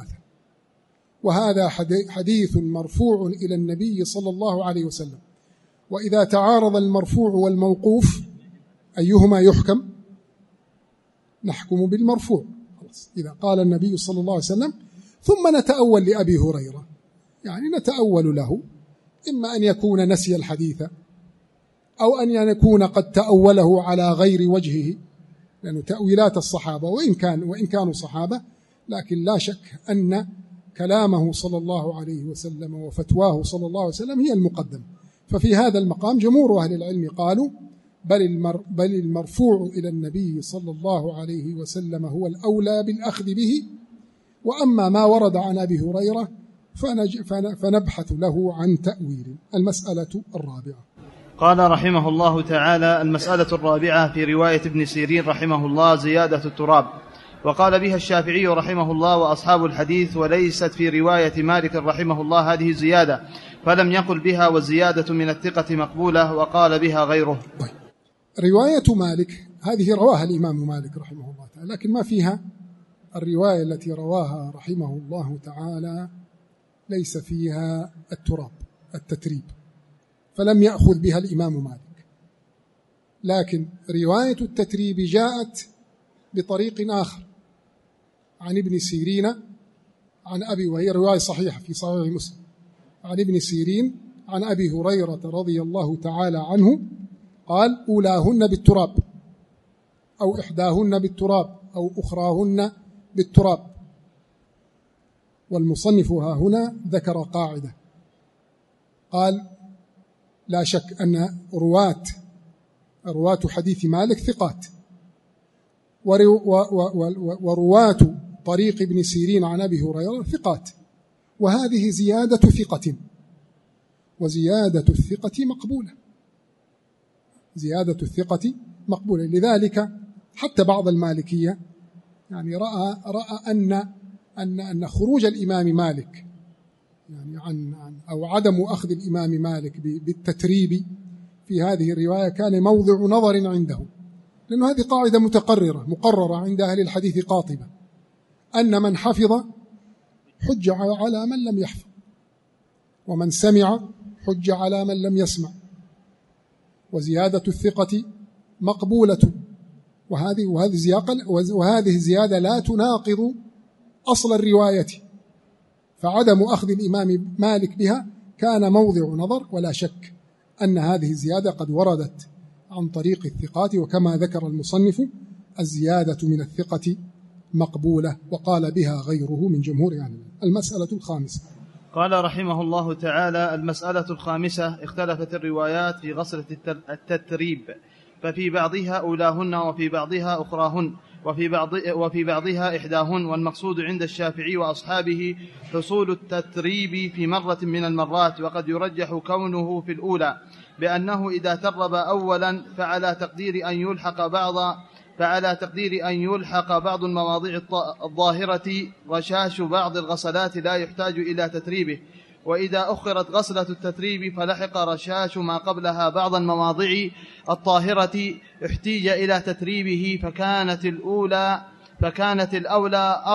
وهذا حديث مرفوع إلى النبي صلى الله عليه وسلم. وإذا تعارض المرفوع والموقوف أيهما يحكم؟ نحكم بالمرفوع. إذا قال النبي صلى الله عليه وسلم ثم نتأول لأبي هريرة، يعني نتأول له، إما أن يكون نسي الحديث أو أن يكون قد تأوله على غير وجهه، لأنه تأويلات الصحابة وإن كانوا صحابة، لكن لا شك أن كلامه صلى الله عليه وسلم وفتواه صلى الله عليه وسلم هي المقدم. ففي هذا المقام جمهور أهل العلم قالوا بل المرفوع إلى النبي صلى الله عليه وسلم هو الأولى بالأخذ به، وأما ما ورد عن أبي هريرة فنبحث له عن تأويل. المسألة الرابعة. قال رحمه الله تعالى: المسألة الرابعة في رواية ابن سيرين رحمه الله زيادة التراب، وقال بها الشافعي رحمه الله وأصحاب الحديث، وليست في رواية مالك رحمه الله هذه زيادة، فلم يقل بها، والزيادة من الثقة مقبولة، وقال بها غيره. طيب، رواية مالك هذه رواها الإمام مالك رحمه الله تعالى، لكن ما فيها الرواية التي رواها رحمه الله تعالى ليس فيها التتريب، فلم يأخذ بها الإمام مالك. لكن رواية التتريب جاءت بطريق آخر عن ابن سيرين عن أبي، وهي رواية صحيحة في صحيح مسلم، عن ابن سيرين عن أبي هريرة رضي الله تعالى عنه قال: أولاهن بالتراب، أو إحداهن بالتراب، أو أخراهن بالتراب. والمصنف هنا ذكر قاعدة، قال: لا شك أن رواة حديث مالك ثقات، ورواة طريق ابن سيرين عن أبي هريرة ثقات، وهذه زيادة ثقة، وزيادة الثقة مقبولة. لذلك حتى بعض المالكية يعني رأى أن خروج الإمام مالك يعني أو عدم أخذ الإمام مالك بالتتريب في هذه الرواية كان موضع نظر عنده، لأن هذه قاعدة مقررة عند أهل الحديث قاطبة، أن من حفظ حج على من لم يحفظ، ومن سمع حج على من لم يسمع، وزيادة الثقة مقبولة، وهذه الزيادة لا تناقض أصل الرواية، فعدم أخذ الإمام مالك بها كان موضع نظر، ولا شك أن هذه الزيادة قد وردت عن طريق الثقات، وكما ذكر المصنف الزيادة من الثقة مقبولة، وقال بها غيره من جمهور أهل العلم. المسألة الخامسة. قال رحمه الله تعالى: المسألة الخامسة: اختلفت الروايات في غسلة التتريب، ففي بعضها أولاهن، وفي بعضها أخراهن، وفي بعضها إحداهن، والمقصود عند الشافعي وأصحابه حصول التتريب في مرة من المرات، وقد يرجح كونه في الأولى، بأنه إذا ترب أولا فعلى تقدير أن يلحق بعض المواضع الظاهرة رشاش بعض الغسلات لا يحتاج إلى تتريبه، وإذا أخرت غسلة التتريب فلحق رشاش ما قبلها بعض المواضع الطاهرة احتيج إلى تتريبه، فكانت الأولى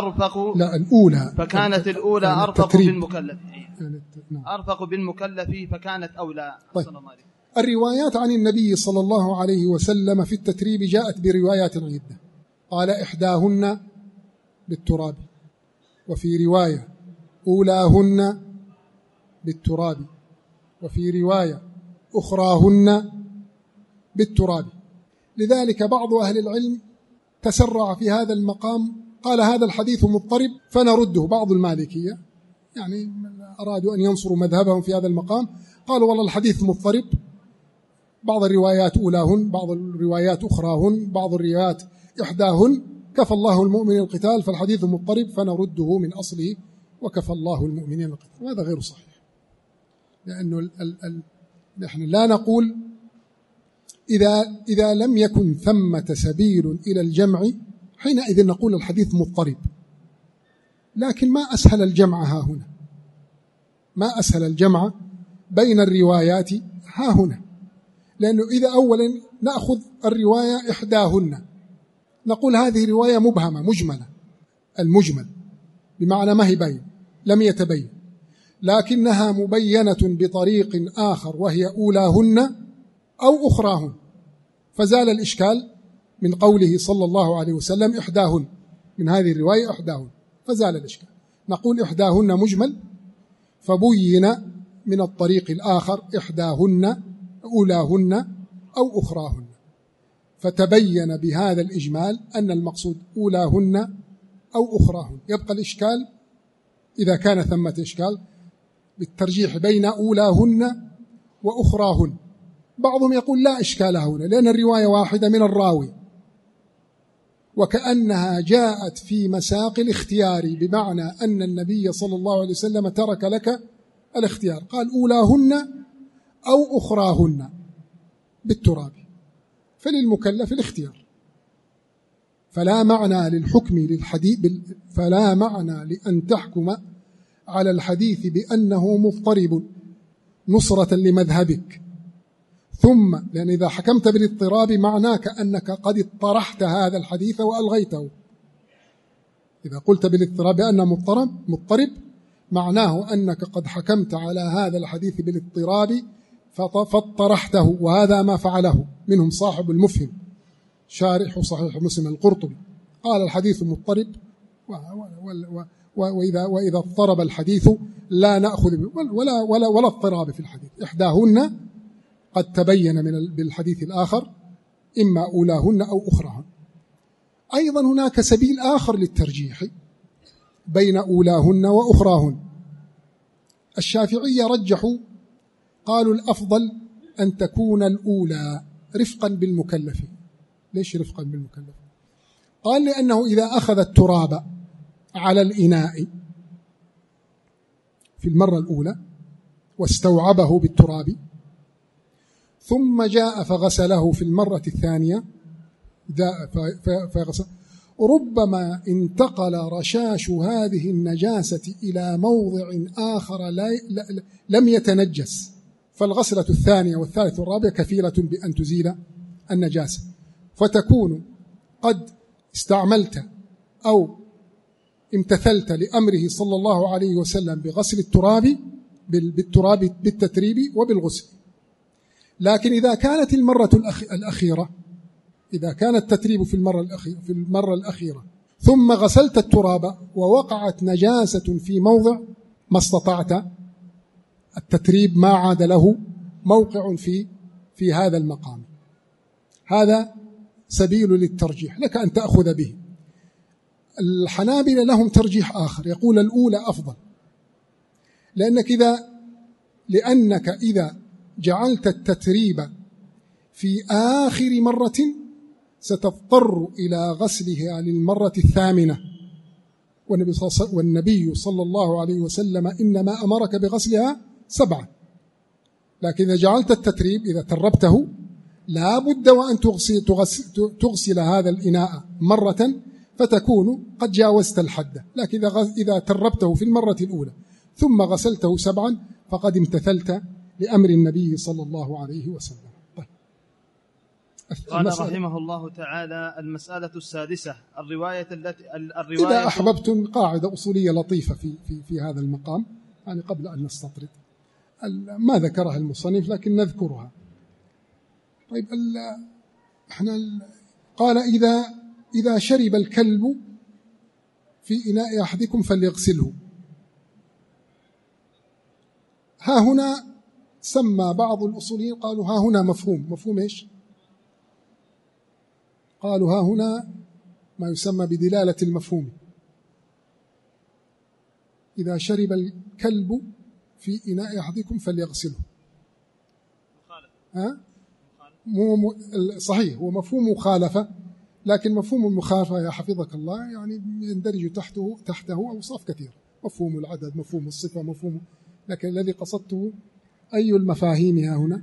أرفق بالمكلف فكانت أولى. طيب. الروايات عن النبي صلى الله عليه وسلم في التتريب جاءت بروايات عدة، قال: إحداهن بالتراب، وفي رواية أولاهن بالتراب، وفي رواية أخراهن بالتراب. لذلك بعض أهل العلم تسرع في هذا المقام، قال هذا الحديث مضطرب فنرده. بعض المالكية يعني أرادوا أن ينصروا مذهبهم في هذا المقام، قالوا والله الحديث مضطرب، بعض الروايات أولاهن، بعض الروايات أخراهن، بعض الروايات إحداهن، كفى الله المؤمن القتال، فالحديث مضطرب فنرده من أصله وكفى الله المؤمنين القتال. وهذا غير صحيح، لأنه نحن لا نقول إذا لم يكن ثمة سبيل إلى الجمع حينئذ نقول الحديث مضطرب، لكن ما أسهل الجمع ها هنا، ما أسهل الجمع بين الروايات ها هنا، لأنه إذا أولا نأخذ الرواية إحداهن نقول هذه رواية مبهمة مجملة، المجمل بمعنى ما هي بين، لم يتبين، لكنها مبينة بطريق آخر وهي أولاهن أو أخراهن، فزال الإشكال من قوله صلى الله عليه وسلم إحداهن، من هذه الرواية إحداهن، فزال الإشكال. نقول إحداهن مجمل فبين من الطريق الآخر إحداهن أولاهن أو أخراهن، فتبين بهذا الإجمال أن المقصود أولاهن أو أخراهن. يبقى الإشكال إذا كان ثمة إشكال بالترجيح بين أولاهن وأخراهن. بعضهم يقول لا إشكال هنا لأن الرواية واحدة من الراوي، وكأنها جاءت في مساق الاختيار، بمعنى أن النبي صلى الله عليه وسلم ترك لك الاختيار، قال أولاهن أو أخراهن بالتراب، فللمكلف الاختيار، فلا معنى للحكم للحديث، فلا معنى لأن تحكم على الحديث بأنه مضطرب نصرة لمذهبك، ثم لأن إذا حكمت بالاضطراب معناك أنك قد اطرحت هذا الحديث وألغيته. إذا قلت بالاضطراب بأنه مضطرب معناه أنك قد حكمت على هذا الحديث بالاضطراب فاطرحته، وهذا ما فعله منهم صاحب المفهم شارح صحيح مسلم القرطبي، قال الحديث مضطرب وإذا اضطرب الحديث لا نأخذ ولا اضطراب في الحديث. إحداهن قد تبين بالحديث الآخر إما أولاهن أو أخراهن. أيضا هناك سبيل آخر للترجيح بين أولاهن وأخراهن. الشافعية رجحوا، قالوا الأفضل أن تكون الأولى رفقا بالمكلف. ليش رفقا بالمكلف؟ قال لأنه إذا أخذ التراب على الإناء في المرة الأولى واستوعبه بالتراب ثم جاء فغسله في المرة الثانية فغسل، ربما انتقل رشاش هذه النجاسة إلى موضع آخر لم يتنجس، فالغسلة الثانية والثالثة والرابعة كفيلة بأن تزيل النجاسة، فتكون قد استعملت أو امتثلت لأمره صلى الله عليه وسلم بغسل التراب بالتتريب وبالغسل. لكن إذا كانت المرة الأخيرة، إذا كان التتريب في المرة الأخيرة ثم غسلت التراب ووقعت نجاسة في موضع ما استطعت التتريب، ما عاد له موقع في هذا المقام. هذا سبيل للترجيح لك أن تأخذ به. الحنابلة لهم ترجيح آخر، يقول الأولى أفضل، لأنك إذا جعلت التتريب في آخر مرة ستضطر إلى غسلها للمرة الثامنة، والنبي صلى الله عليه وسلم إنما أمرك بغسلها 7، لكن إذا جعلت التتريب إذا تربته لا بد وأن تغسل هذا الإناء مرة فتكون قد جاوزت الحد، لكن إذا تربته في المرة الأولى ثم غسلته 7 فقد امتثلت لأمر النبي صلى الله عليه وسلم. طيب. قال رحمه الله تعالى: المسألة السادسة الرواية إذا أحببتم قاعدة أصولية لطيفة في هذا المقام، يعني قبل أن نستطرد ما ذكرها المصنف لكن نذكرها. طيب احنا قال إذا شرب الكلب في إناء أحدكم فليغسله. ها هنا سمى بعض الأصوليين قالوا ها هنا مفهوم إيش؟ قالوا ها هنا ما يسمى بدلالة المفهوم. إذا شرب الكلب في إناء أحدكم فليغسله. صحيح، هو مفهوم مخالفة، لكن مفهوم المخالفة يا حفظك الله يعني يندرج تحته أوصاف كثيرة، مفهوم العدد، مفهوم الصفة، مفهوم، لكن الذي قصدته أي المفاهيم ها هنا؟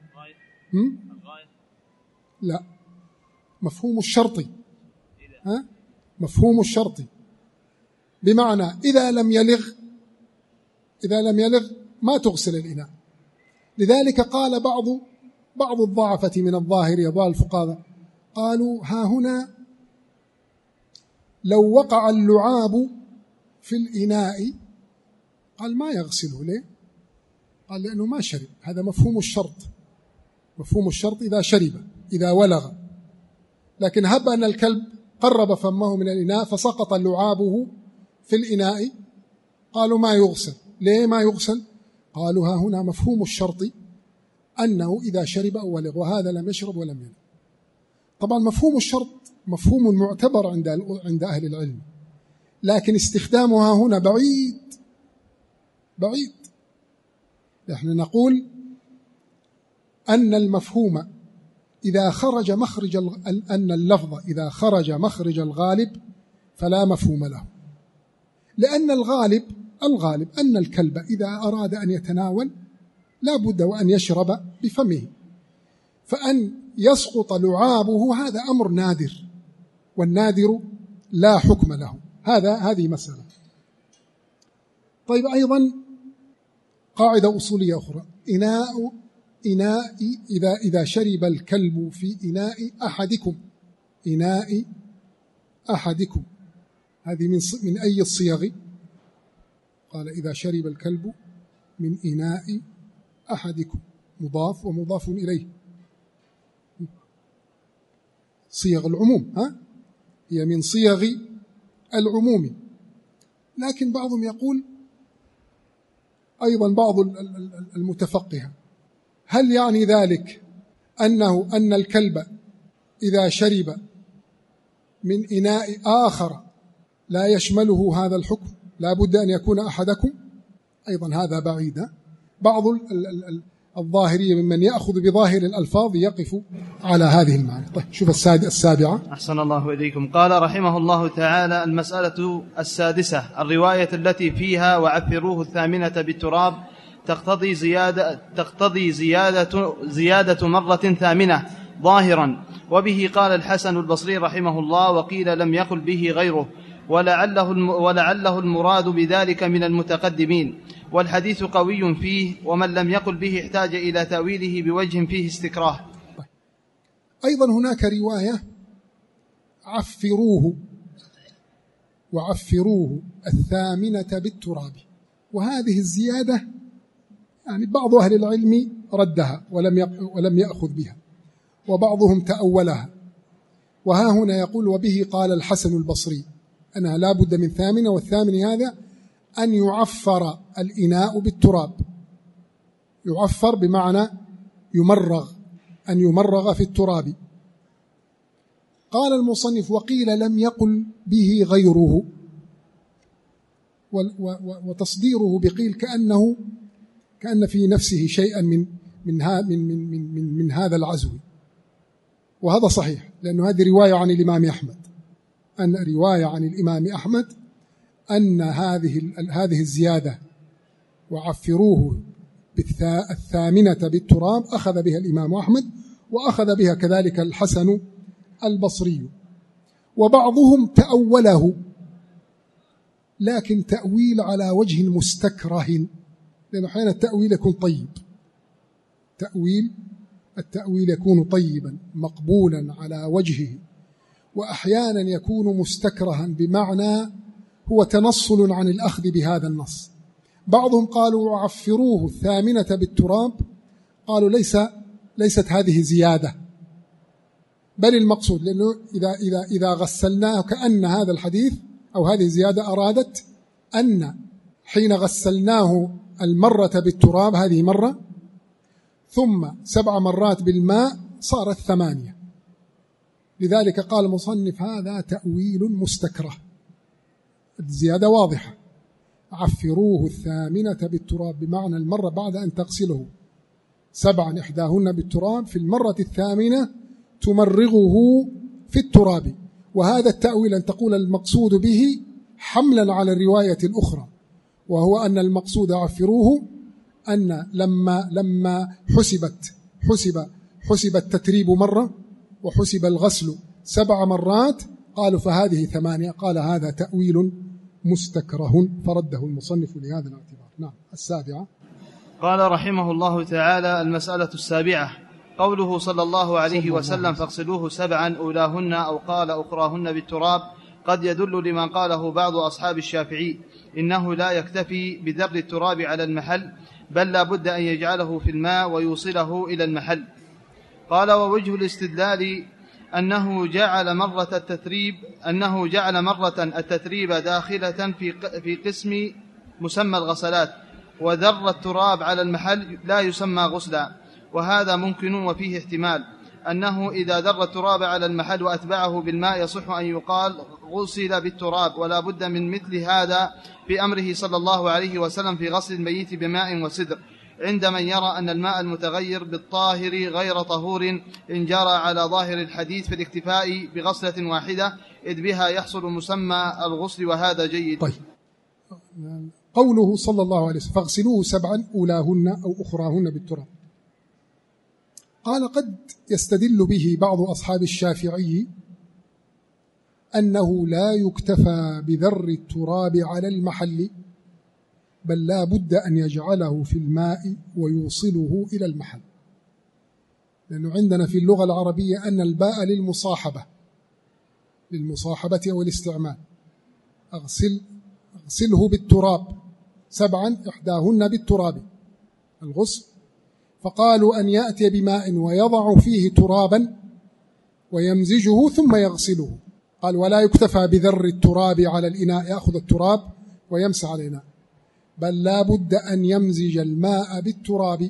لا، مفهوم الشرطي. مفهوم الشرطي بمعنى إذا لم يلغ ما تغسل الإناء. لذلك قال بعض الضعفة من الظاهرية بعض الفقهاء قالوا ها هنا لو وقع اللعاب في الإناء قال ما يغسله. ليه؟ قال لأنه ما شرب. هذا مفهوم الشرط. مفهوم الشرط إذا شرب، إذا ولغ. لكن هب أن الكلب قرب فمه من الإناء فسقط لعابه في الإناء قالوا ما يغسل. ليه ما يغسل؟ قالوا ها هنا مفهوم الشرط أنه إذا شرب أو ولغ، وهذا لم يشرب ولم يلغ. طبعا مفهوم الشرط مفهوم معتبر عند أهل العلم، لكن استخدامها هنا بعيد. نحن نقول أن المفهوم إذا خرج أن اللفظ إذا خرج مخرج الغالب فلا مفهوم له، لأن الغالب أن الكلب إذا أراد أن يتناول لا بد وأن يشرب بفمه، فأن يسقط لعابه هذا أمر نادر، والنادر لا حكم له. هذه مسألة. طيب أيضا قاعدة أصولية أخرى، إناء إذا شرب الكلب في إناء أحدكم هذه من أي الصيغ؟ قال إذا شرب الكلب من إناء أحدكم، مضاف ومضاف إليه، صيغ العموم. هي من صيغ العموم. لكن بعضهم يقول أيضا بعض المتفقهة هل يعني ذلك أن الكلب إذا شرب من إناء آخر لا يشمله هذا الحكم، لا بد أن يكون أحدكم؟ أيضا هذا بعيد. بعض الظاهرية ممن يأخذ بظاهر الألفاظ يقف على هذه المعنى. طيب شوف السابعة. أحسن الله إليكم. قال رحمه الله تعالى: المسألة السادسة الرواية التي فيها وعفروه الثامنة بالتراب تقتضي زيادة مرة ثامنة ظاهرا، وبه قال الحسن البصري رحمه الله، وقيل لم يقل به غيره، ولعله المراد بذلك من المتقدمين، والحديث قوي فيه، ومن لم يقل به احتاج إلى تأويله بوجه فيه استكراه. أيضا هناك رواية وعفروه الثامنة بالتراب، وهذه الزيادة يعني بعض أهل العلم ردها ولم يأخذ بها، وبعضهم تأولها. وها هنا يقول: وبه قال الحسن البصري أنها لا بد من ثامنة، والثامن هذا أن يعفر الإناء بالتراب. يعفر بمعنى يمرغ، أن يمرغ في التراب. قال المصنف: وقيل لم يقل به غيره، وتصديره بقيل كأن في نفسه شيئا من هذا العزو، وهذا صحيح، لأنه هذه رواية عن الإمام أحمد، أن هذه الزيادة وعفروه الثامنة بالتراب أخذ بها الإمام أحمد، وأخذ بها كذلك الحسن البصري. وبعضهم تأوله، لكن تأويل على وجه مستكره، لأنه أحيانا التأويل يكون طيب، التأويل يكون طيبا مقبولا على وجهه، وأحيانا يكون مستكرها بمعنى هو تنصل عن الأخذ بهذا النص. بعضهم قالوا: وعفروه الثامنة بالتراب، قالوا ليست هذه زيادة، بل المقصود، لأنه إذا غسلناه كأن هذا الحديث أو هذه الزيادة أرادت أن حين غسلناه المرة بالتراب هذه مرة، ثم 7 مرات بالماء صارت 8، لذلك قال المصنف هذا تأويل مستكره. الزيادة واضحة: عفروه 8 بالتراب، بمعنى المرة بعد أن تغسله 7 إحداهن بالتراب، في المرة 8 تمرغه في التراب. وهذا التأويل أن تقول المقصود به حملا على الرواية الأخرى، وهو أن المقصود عفروه أن لما حسب التتريب مرة وحسب الغسل 7 مرات، قالوا فهذه 8. قال هذا تأويل مستكره، فرده المصنف لهذا الاعتبار. نعم. 7. قال رحمه الله تعالى: المسألة 7 قوله صلى الله عليه وسلم: فاغسلوه 7 أولاهن، أو قال أخراهن بالتراب، قد يدل لمن قاله بعض أصحاب الشافعي إنه لا يكتفي بذر التراب على المحل، بل لا بد أن يجعله في الماء ويوصله إلى المحل. قال: ووجه الاستدلال أنه جعل مرة التتريب داخلة في قسم مسمى الغسلات، وذر التراب على المحل لا يسمى غسلا، وهذا ممكن. وفيه احتمال أنه إذا ذر التراب على المحل وأتبعه بالماء يصح أن يقال غسل بالتراب، ولا بد من مثل هذا في أمره صلى الله عليه وسلم في غسل الميت بماء وسدر، عند من يرى أن الماء المتغير بالطاهر غير طهور إن جرى على ظاهر الحديث في الاكتفاء بغسلة واحدة، إذ بها يحصل مسمى الغسل، وهذا جيد. طيب، قوله صلى الله عليه وسلم: فاغسلوه 7 أولاهن أو أخراهن بالتراب، قال: قد يستدل به بعض أصحاب الشافعي أنه لا يكتفى بذر التراب على المحل، بل لا بد أن يجعله في الماء ويوصله إلى المحل، لأنه عندنا في اللغة العربية أن الباء للمصاحبة أو الاستعمال. أغسله بالتراب 7 إحداهن بالتراب، الغسل. فقالوا أن يأتي بماء ويضع فيه ترابا ويمزجه ثم يغسله. قال: ولا يكتفى بذر التراب على الإناء، يأخذ التراب ويمسح على الإناء، بل لا بد أن يمزج الماء بالتراب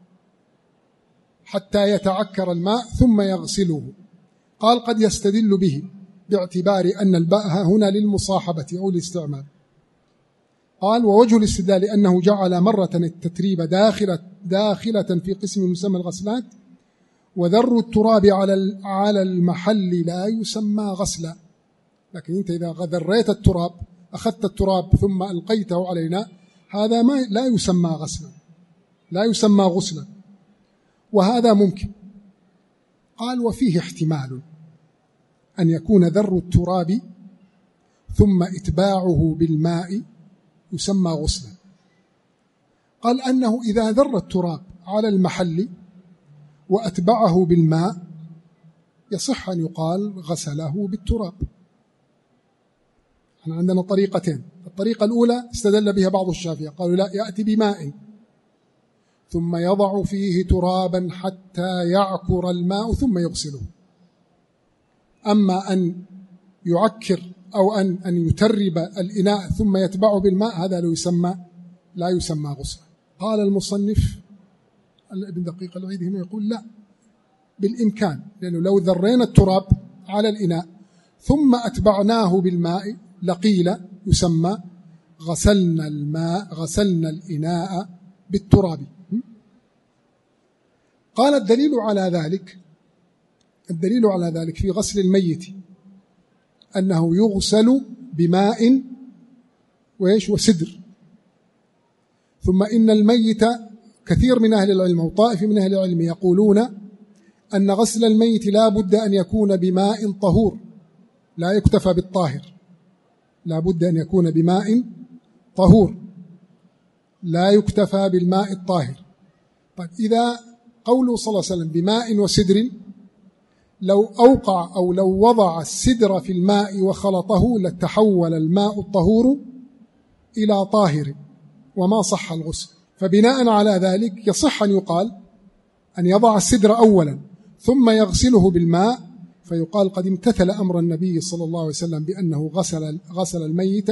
حتى يتعكر الماء ثم يغسله. قال: قد يستدل به باعتبار أن الباء هنا للمصاحبة أو الاستعمال. قال: ووجه الاستدلال أنه جعل مرة التتريب داخلة في قسم مسمى الغسلات، وذر التراب على المحل لا يسمى غسلا. لكن أنت إذا ذريت التراب، أخذت التراب ثم ألقيته على الماء، هذا لا يسمى غسلا، لا يسمى غسلا، وهذا ممكن. قال: وفيه احتمال أن يكون ذر التراب ثم إتباعه بالماء يسمى غسلا. قال: أنه إذا ذر التراب على المحل وأتبعه بالماء يصح أن يقال غسله بالتراب. احنا عندنا طريقتين. الطريقة الأولى استدل بها بعض الشافعية، قالوا: لا، يأتي بماء ثم يضع فيه ترابا حتى يعكر الماء ثم يغسله. أما أن يعكر أو أن يترب الإناء ثم يتبعه بالماء، هذا لا يسمى غسلا. قال المصنف ابن دقيق العيد هنا يقول: لا، بالإمكان، لأنه لو ذرينا التراب على الإناء ثم أتبعناه بالماء لقيل يسمى غسلنا الإناء بالتراب. قال: الدليل على ذلك في غسل الميت أنه يغسل بماء وسدر. ثم إن الميت، كثير من أهل العلم وطائف من أهل العلم يقولون أن غسل الميت لا بد أن يكون بماء طهور، لا يكتفى بالطاهر، لا بد أن يكون بماء طهور، لا يكتفى بالماء الطاهر. طيب، إذا قوله صلى الله عليه وسلم بماء وسدر، لو أوقع أو لو وضع السدر في الماء وخلطه لتحول الماء الطهور إلى طاهر وما صح الغسل. فبناء على ذلك يصح أن يقال أن يضع السدر أولا ثم يغسله بالماء، فيقال قد امتثل أمر النبي صلى الله عليه وسلم بأنه غسل الميت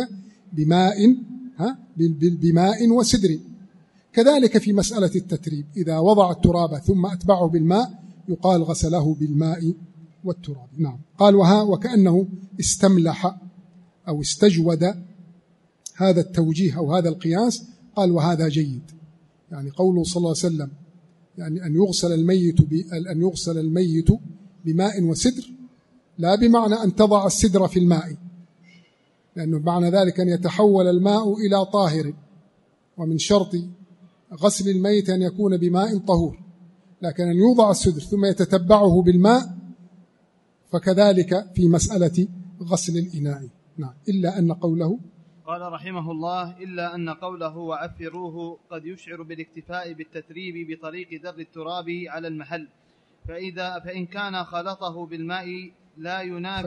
بماء وسدر. كذلك في مسألة التتريب، إذا وضع التراب ثم أتبعه بالماء يقال غسله بالماء والتراب. نعم. قال وكأنه استملح أو استجود هذا التوجيه أو هذا القياس. قال وهذا جيد، يعني قوله صلى الله عليه وسلم يعني أن يغسل الميت بماء وسدر، لا بمعنى أن تضع السدر في الماء، لأنه معنى ذلك أن يتحول الماء إلى طاهر، ومن شرط غسل الميت أن يكون بماء طهور، لكن أن يوضع السدر ثم يتتبعه بالماء فكذلك في مسألة غسل الإناء. نعم. إلا أن قوله قال رحمه الله إلا أن قوله وعفروه قد يشعر بالاكتفاء بالتتريب بطريق در التراب على المحل، فإن كان خلطه بالماء لا ينافي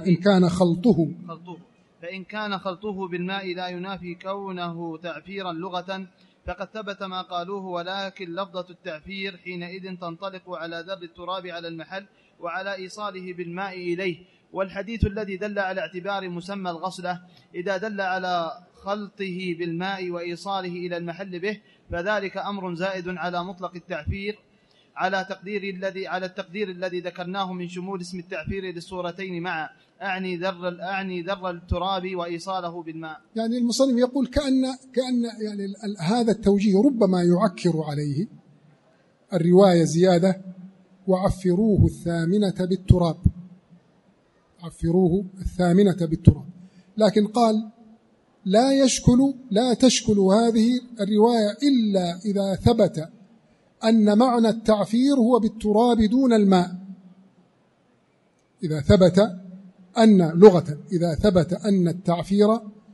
فإن كان خلطه بالماء لا ينافي كونه تعفيرا لغة فقد ثبت ما قالوه، ولكن لفظة التعفير حينئذ تنطلق على در التراب على المحل وعلى إيصاله بالماء إليه. والحديث الذي دل على اعتبار مسمى الغسلة إذا دل على خلطه بالماء وإيصاله إلى المحل به فذلك أمر زائد على مطلق التعفير على التقدير الذي ذكرناه من شمول اسم التعفير للصورتين معا، أعني در التراب وإيصاله بالماء. يعني المصنف يقول كأن يعني هذا التوجيه ربما يعكر عليه الرواية زيادة وعفروه الثامنة بالتراب، لكن قال لا تشكل هذه الرواية إلا إذا ثبت أن معنى التعفير هو بالتراب دون الماء، إذا ثبت أن التعفير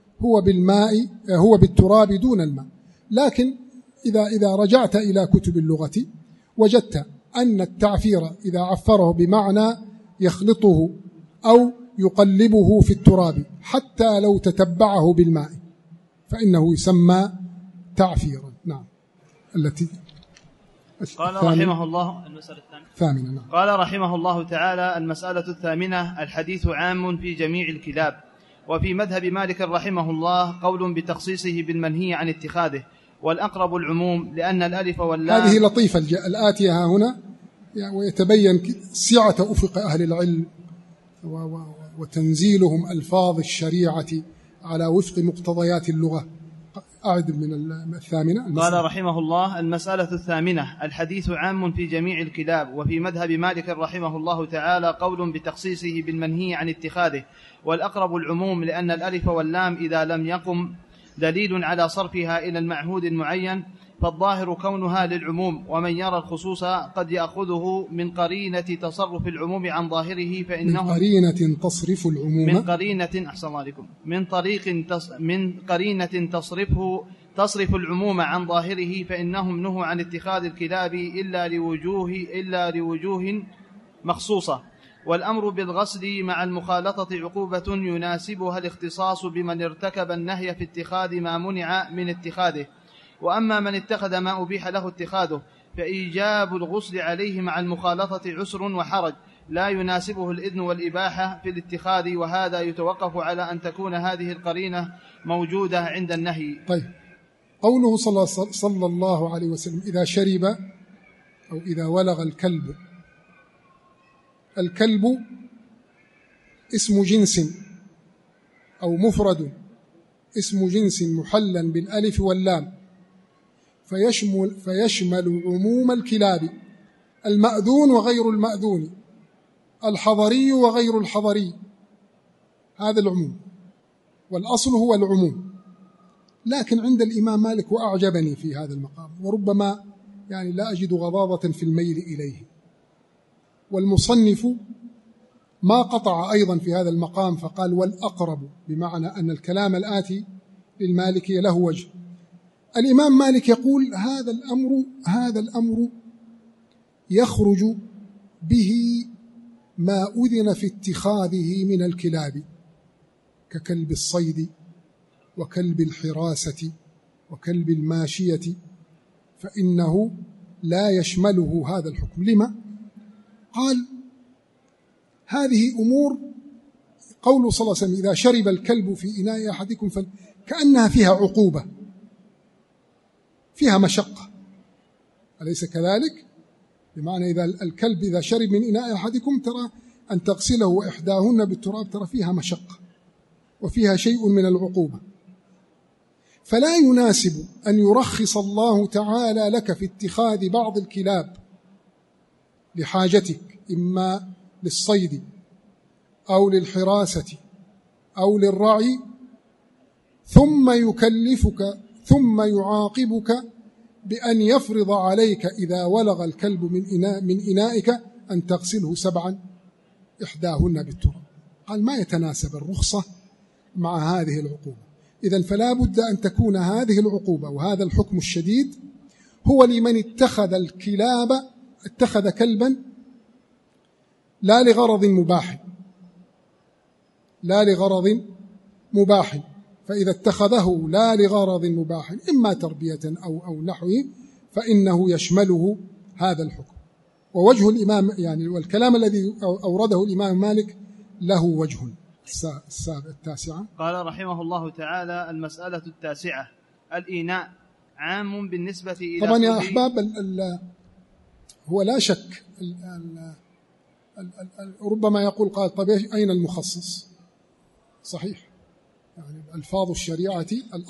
هو بالتراب دون الماء. لكن إذا رجعت إلى كتب اللغة وجدت أن التعفير إذا عفره بمعنى يخلطه أو يقلبه في التراب حتى لو تتبعه بالماء فإنه يسمى تعفيرا. نعم. التي قال رحمه الله المسألة الثامنة. نعم. قال رحمه الله تعالى المسألة الثامنة الحديث عام في جميع الكلاب. وفي مذهب مالك رحمه الله قول بتخصيصه بالمنهي عن اتخاذه، والأقرب العموم لأن الألف واللام. هذه لطيفة الآتية هنا، ويتبين سعة أفق أهل العلم وتنزيلهم ألفاظ الشريعة على وفق مقتضيات اللغة. أعد من الثامنة. قال رحمه الله المسألة الثامنة الحديث عام في جميع الكلاب. وفي مذهب مالك رحمه الله تعالى قول بتخصيصه بالمنهي عن اتخاذه، والأقرب العموم لأن الألف واللام إذا لم يقم دليل على صرفها إلى المعهود المعين فالظاهر كونها للعموم، ومن يرى الخصوص قد يأخذه من قرينة تصرف العموم عن ظاهره فإنه من قرينة تصرف العموم عن ظاهره فإنهم نهوا عن اتخاذ الكلاب إلا لوجوه مخصوصة. والأمر بالغسل مع المخالطة عقوبة يناسبها الاختصاص بمن ارتكب النهي في اتخاذ ما منع من اتخاذه. وأما من اتخذ ما أبيح له اتخاذه فإيجاب الغسل عليه مع المخالطة عسر وحرج لا يناسبه الإذن والإباحة في الاتخاذ، وهذا يتوقف على أن تكون هذه القرينة موجودة عند النهي. طيب، قوله صلى الله عليه وسلم إذا شرب أو إذا ولغ الكلب اسم جنس أو مفرد اسم جنس محلا بالألف واللام، فيشمل عموم الكلاب المأذون وغير المأذون، الحضري وغير الحضري، هذا العموم، والأصل هو العموم. لكن عند الإمام مالك وأعجبني في هذا المقام، وربما يعني لا أجد غضاضة في الميل إليه، والمصنف ما قطع أيضا في هذا المقام فقال والأقرب، بمعنى أن الكلام الآتي للمالكية له وجه. الإمام مالك يقول هذا الأمر يخرج به ما أذن في اتخاذه من الكلاب ككلب الصيد وكلب الحراسة وكلب الماشية، فإنه لا يشمله هذا الحكم. لما؟ قال هذه أمور، قوله صلى الله عليه وسلم إذا شرب الكلب في إناء أحدكم كأنها فيها عقوبة، فيها مشقة، أليس كذلك؟ بمعنى إذا الكلب إذا شرب من إناء أحدكم ترى أن تغسله وإحداهن بالتراب ترى فيها مشقة وفيها شيء من العقوبة، فلا يناسب أن يرخص الله تعالى لك في اتخاذ بعض الكلاب لحاجتك، إما للصيد أو للحراسة أو للرعي، ثم يكلفك ثم يعاقبك بأن يفرض عليك إذا ولغ الكلب من إنائك أن تغسله 7 إحداهن بالتراب. قال ما يتناسب الرخصة مع هذه العقوبة. إذن فلا بد أن تكون هذه العقوبة وهذا الحكم الشديد هو لمن اتخذ كلبا لا لغرض مباح، فإذا اتخذه لا لغرض مباح إما تربية أو نحوه فإنه يشمله هذا الحكم. ووجه الإمام يعني والكلام الذي أورده الإمام مالك له وجه. 9 قال رحمه الله تعالى: المسألة 9 الإيناء عام بالنسبة إلى طبعا يا أحباب هو لا شك ربما يقول قال طب أين المخصص؟ صحيح، يعني ألفاظ الشريعة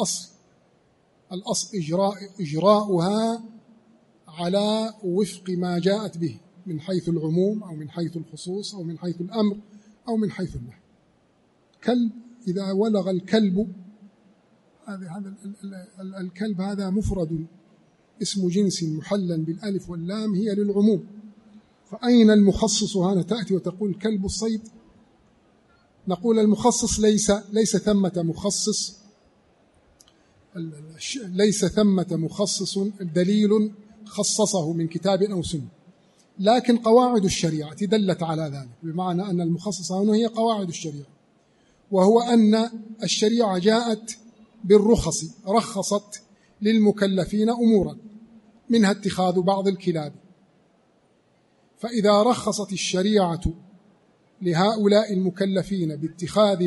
الأصل إجراؤها على وفق ما جاءت به من حيث العموم أو من حيث الخصوص أو من حيث الأمر أو من حيث النهي. كلب إذا ولغ الكلب، هذا الكلب هذا مفرد اسم جنس محلا بالألف واللام هي للعموم، فأين المخصص هنا؟ تأتي وتقول كلب الصيد، نقول المخصص ليس ثمة مخصص دليل خصصه من كتاب أو سنة، لكن قواعد الشريعة دلت على ذلك، بمعنى أن المخصص هنا هي قواعد الشريعة، وهو أن الشريعة جاءت بالرخص، رخصت للمكلفين أمورا منها اتخاذ بعض الكلاب، فإذا رخصت الشريعة لهؤلاء المكلفين باتخاذ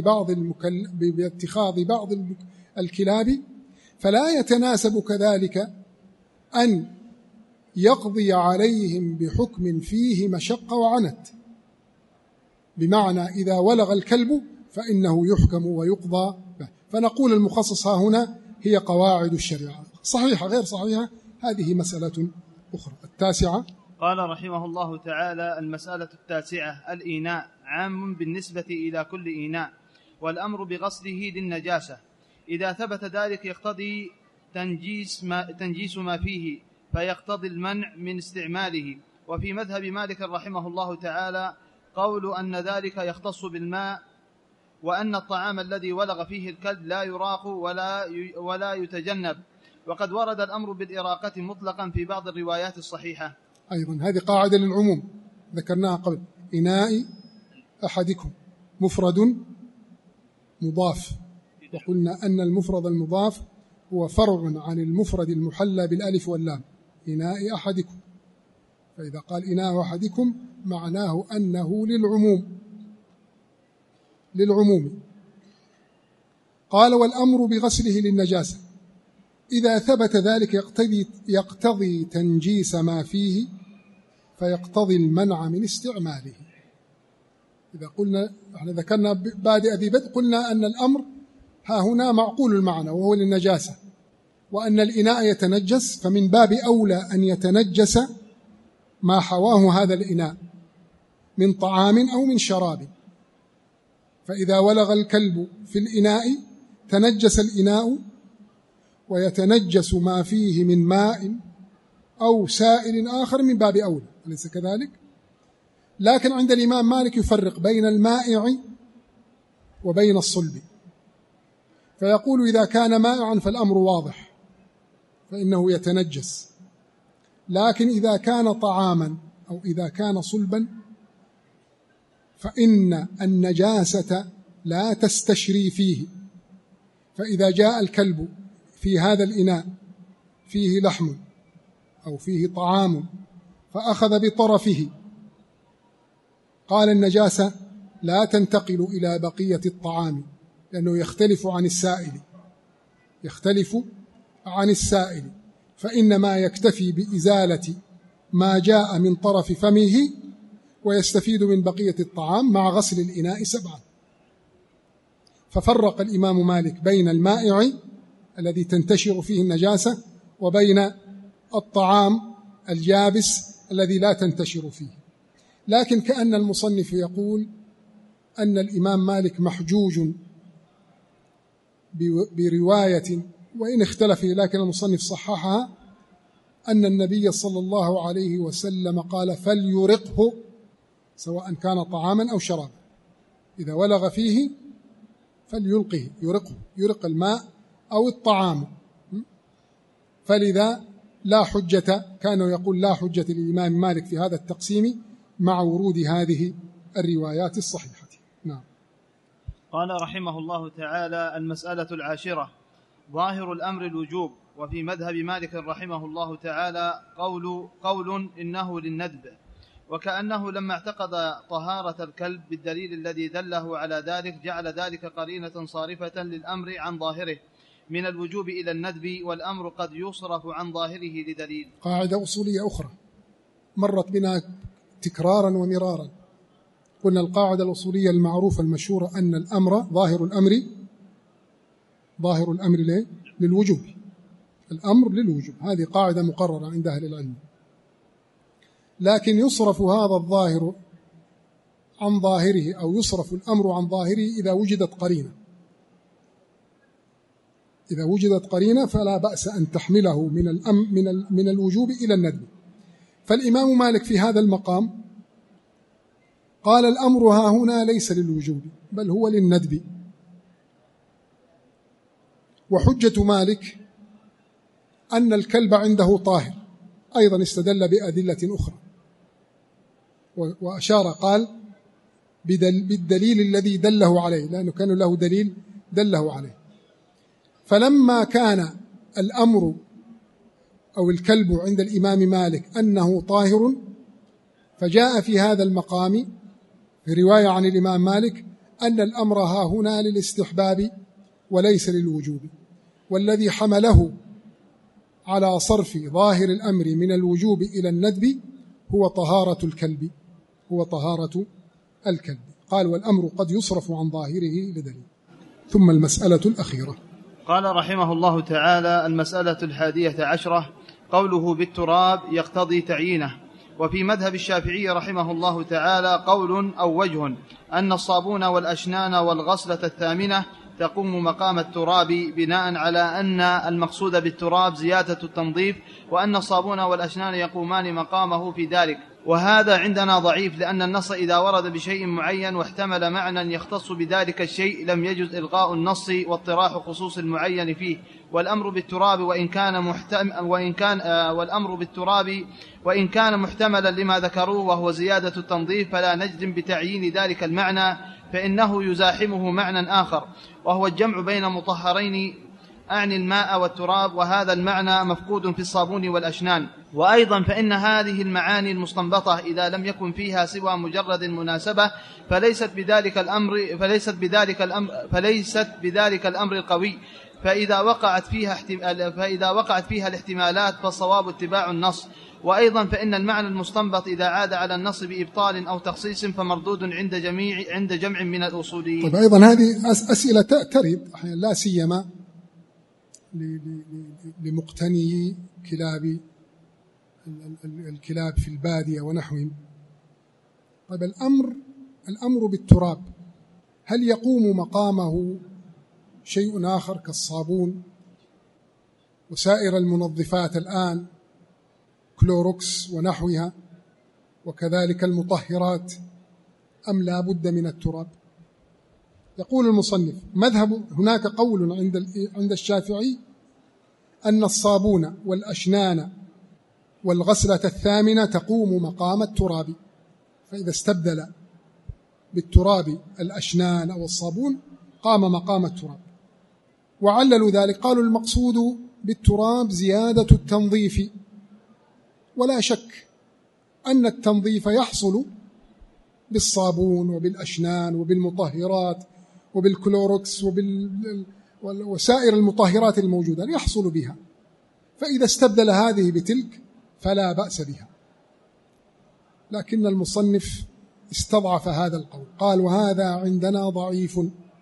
بعض الكلاب، فلا يتناسب كذلك أن يقضي عليهم بحكم فيه مشقة وعنت، بمعنى إذا ولغ الكلب فإنه يحكم ويقضى به. فنقول المخصص ها هنا هي قواعد الشريعة، صحيحة غير صحيحة هذه مسألة أخرى. 9 قال رحمه الله تعالى: المسألة 9 الإيناء عام بالنسبة إلى كل إيناء، والأمر بغسله للنجاسة، إذا ثبت ذلك يقتضي تنجيس ما فيه فيقتضي المنع من استعماله. وفي مذهب مالك رحمه الله تعالى قول أن ذلك يختص بالماء، وأن الطعام الذي ولغ فيه الكلب لا يراق ولا يتجنب، وقد ورد الأمر بالإراقة مطلقا في بعض الروايات الصحيحة. أيضا هذه قاعدة للعموم ذكرناها قبل: إناء أحدكم مفرد مضاف، وقلنا أن المفرد المضاف هو فرع عن المفرد المحلى بالألف واللام، إناء أحدكم، فإذا قال إناء أحدكم معناه أنه للعموم. قال: والأمر بغسله للنجاسة، إذا ثبت ذلك يقتضي تنجيس ما فيه فيقتضي المنع من استعماله. إذا قلنا احنا ذكرنا بادئ ذي بدء قلنا أن الأمر ها هنا معقول المعنى وهو للنجاسة، وأن الإناء يتنجس، فمن باب أولى أن يتنجس ما حواه هذا الإناء من طعام أو من شراب. فإذا ولغ الكلب في الإناء تنجس الإناء ويتنجس ما فيه من ماء أو سائل آخر من باب أولى، أليس كذلك؟ لكن عند الإمام مالك يفرق بين المائع وبين الصلب، فيقول إذا كان مائعا فالأمر واضح فإنه يتنجس، لكن إذا كان طعاما أو إذا كان صلبا فإن النجاسة لا تستشري فيه. فإذا جاء الكلب في هذا الإناء فيه لحم أو فيه طعام فأخذ بطرفه، قال النجاسة لا تنتقل إلى بقية الطعام لأنه يختلف عن السائل، فإنما يكتفي بإزالة ما جاء من طرف فمه ويستفيد من بقية الطعام مع غسل الإناء 7. ففرق الإمام مالك بين المائع الذي تنتشر فيه النجاسة وبين الطعام اليابس الذي لا تنتشر فيه. لكن كأن المصنف يقول أن الإمام مالك محجوج برواية وإن اختلف، لكن المصنف صححها، أن النبي صلى الله عليه وسلم قال فليرقه سواء كان طعاما أو شرابا، إذا ولغ فيه فليلقه، يرق الماء أو الطعام. فلذا لا حجة، كانوا يقول لا حجة للإمام مالك في هذا التقسيم مع ورود هذه الروايات الصحيحة. نعم. قال رحمه الله تعالى: المسألة 10: ظاهر الأمر الوجوب. وفي مذهب مالك رحمه الله تعالى قول إنه للندب، وكأنه لما اعتقد طهارة الكلب بالدليل الذي دله على ذلك جعل ذلك قرينة صارفة للأمر عن ظاهره من الوجوب إلى الندب، والأمر قد يصرف عن ظاهره لدليل. قاعدة أصولية أخرى مرت بنا تكرارا ومرارا، قلنا القاعدة الأصولية المعروفة المشهورة أن الأمر ظاهر الأمر للوجوب، الأمر للوجوب، هذه قاعدة مقررة عند أهل العلم. لكن يصرف هذا الظاهر عن ظاهره أو يصرف الأمر عن ظاهره إذا وجدت قرينة فلا بأس أن تحمله من الوجوب إلى الندب. فالإمام مالك في هذا المقام قال الأمر ها هنا ليس للوجوب بل هو للندب. وحجة مالك أن الكلب عنده طاهر، أيضا استدل بأدلة أخرى وأشار قال بالدليل الذي دله عليه، لأنه كان له دليل دله عليه. فلما كان الأمر أو الكلب عند الإمام مالك أنه طاهر، فجاء في هذا المقام في رواية عن الإمام مالك أن الأمر ها هنا للاستحباب وليس للوجوب، والذي حمله على صرف ظاهر الأمر من الوجوب إلى الندب هو طهارة الكلب. قال والأمر قد يصرف عن ظاهره لدليل. ثم المسألة الأخيرة. قال رحمه الله تعالى: المسألة 11: قوله بالتراب يقتضي تعيينه. وفي مذهب الشافعي رحمه الله تعالى قول أو وجه أن الصابون والأشنان والغسلة الثامنة تقوم مقام التراب، بناء على أن المقصود بالتراب زيادة التنظيف، وأن الصابون والأشنان يقومان مقامه في ذلك. وهذا عندنا ضعيف، لأن النص إذا ورد بشيء معين واحتمل معنى يختص بذلك الشيء لم يجز إلغاء النص واطراح خصوص المعين فيه. والأمر بالتراب وإن كان محتملا لما ذكروه وهو زيادة التنظيف، فلا نجزم بتعيين ذلك المعنى، فإنه يزاحمه معنى آخر وهو الجمع بين مطهرين، أعني الماء والتراب، وهذا المعنى مفقود في الصابون والأشنان. وأيضا فإن هذه المعاني المستنبطة إذا لم يكن فيها سوى مجرد المناسبة فليست بذلك الأمر القوي، فإذا وقعت فيها الاحتمالات فالصواب اتباع النص. وأيضا فإن المعنى المستنبط إذا عاد على النص بإبطال أو تخصيص فمردود عند جمع من الأصوليين. طيب أيضا هذه أسئلة ترد أحيانا لا سيما لمقتني الكلاب في البادية ونحوهم. طيب الأمر بالتراب هل يقوم مقامه شيء آخر كالصابون وسائر المنظفات الآن كلوروكس ونحوها وكذلك المطهرات، أم لا بد من التراب؟ يقول المصنف هناك قول عند الشافعي أن الصابون والأشنان والغسلة الثامنة تقوم مقام التراب، فإذا استبدل بالتراب الأشنان أو الصابون قام مقام التراب. وعللوا ذلك، قالوا المقصود بالتراب زيادة التنظيف، ولا شك أن التنظيف يحصل بالصابون وبالأشنان وبالمطهرات وبالكلوروكس وسائر المطهرات الموجودة يحصل بها، فإذا استبدل هذه بتلك فلا بأس بها. لكن المصنف استضعف هذا القول، قال وهذا عندنا ضعيف،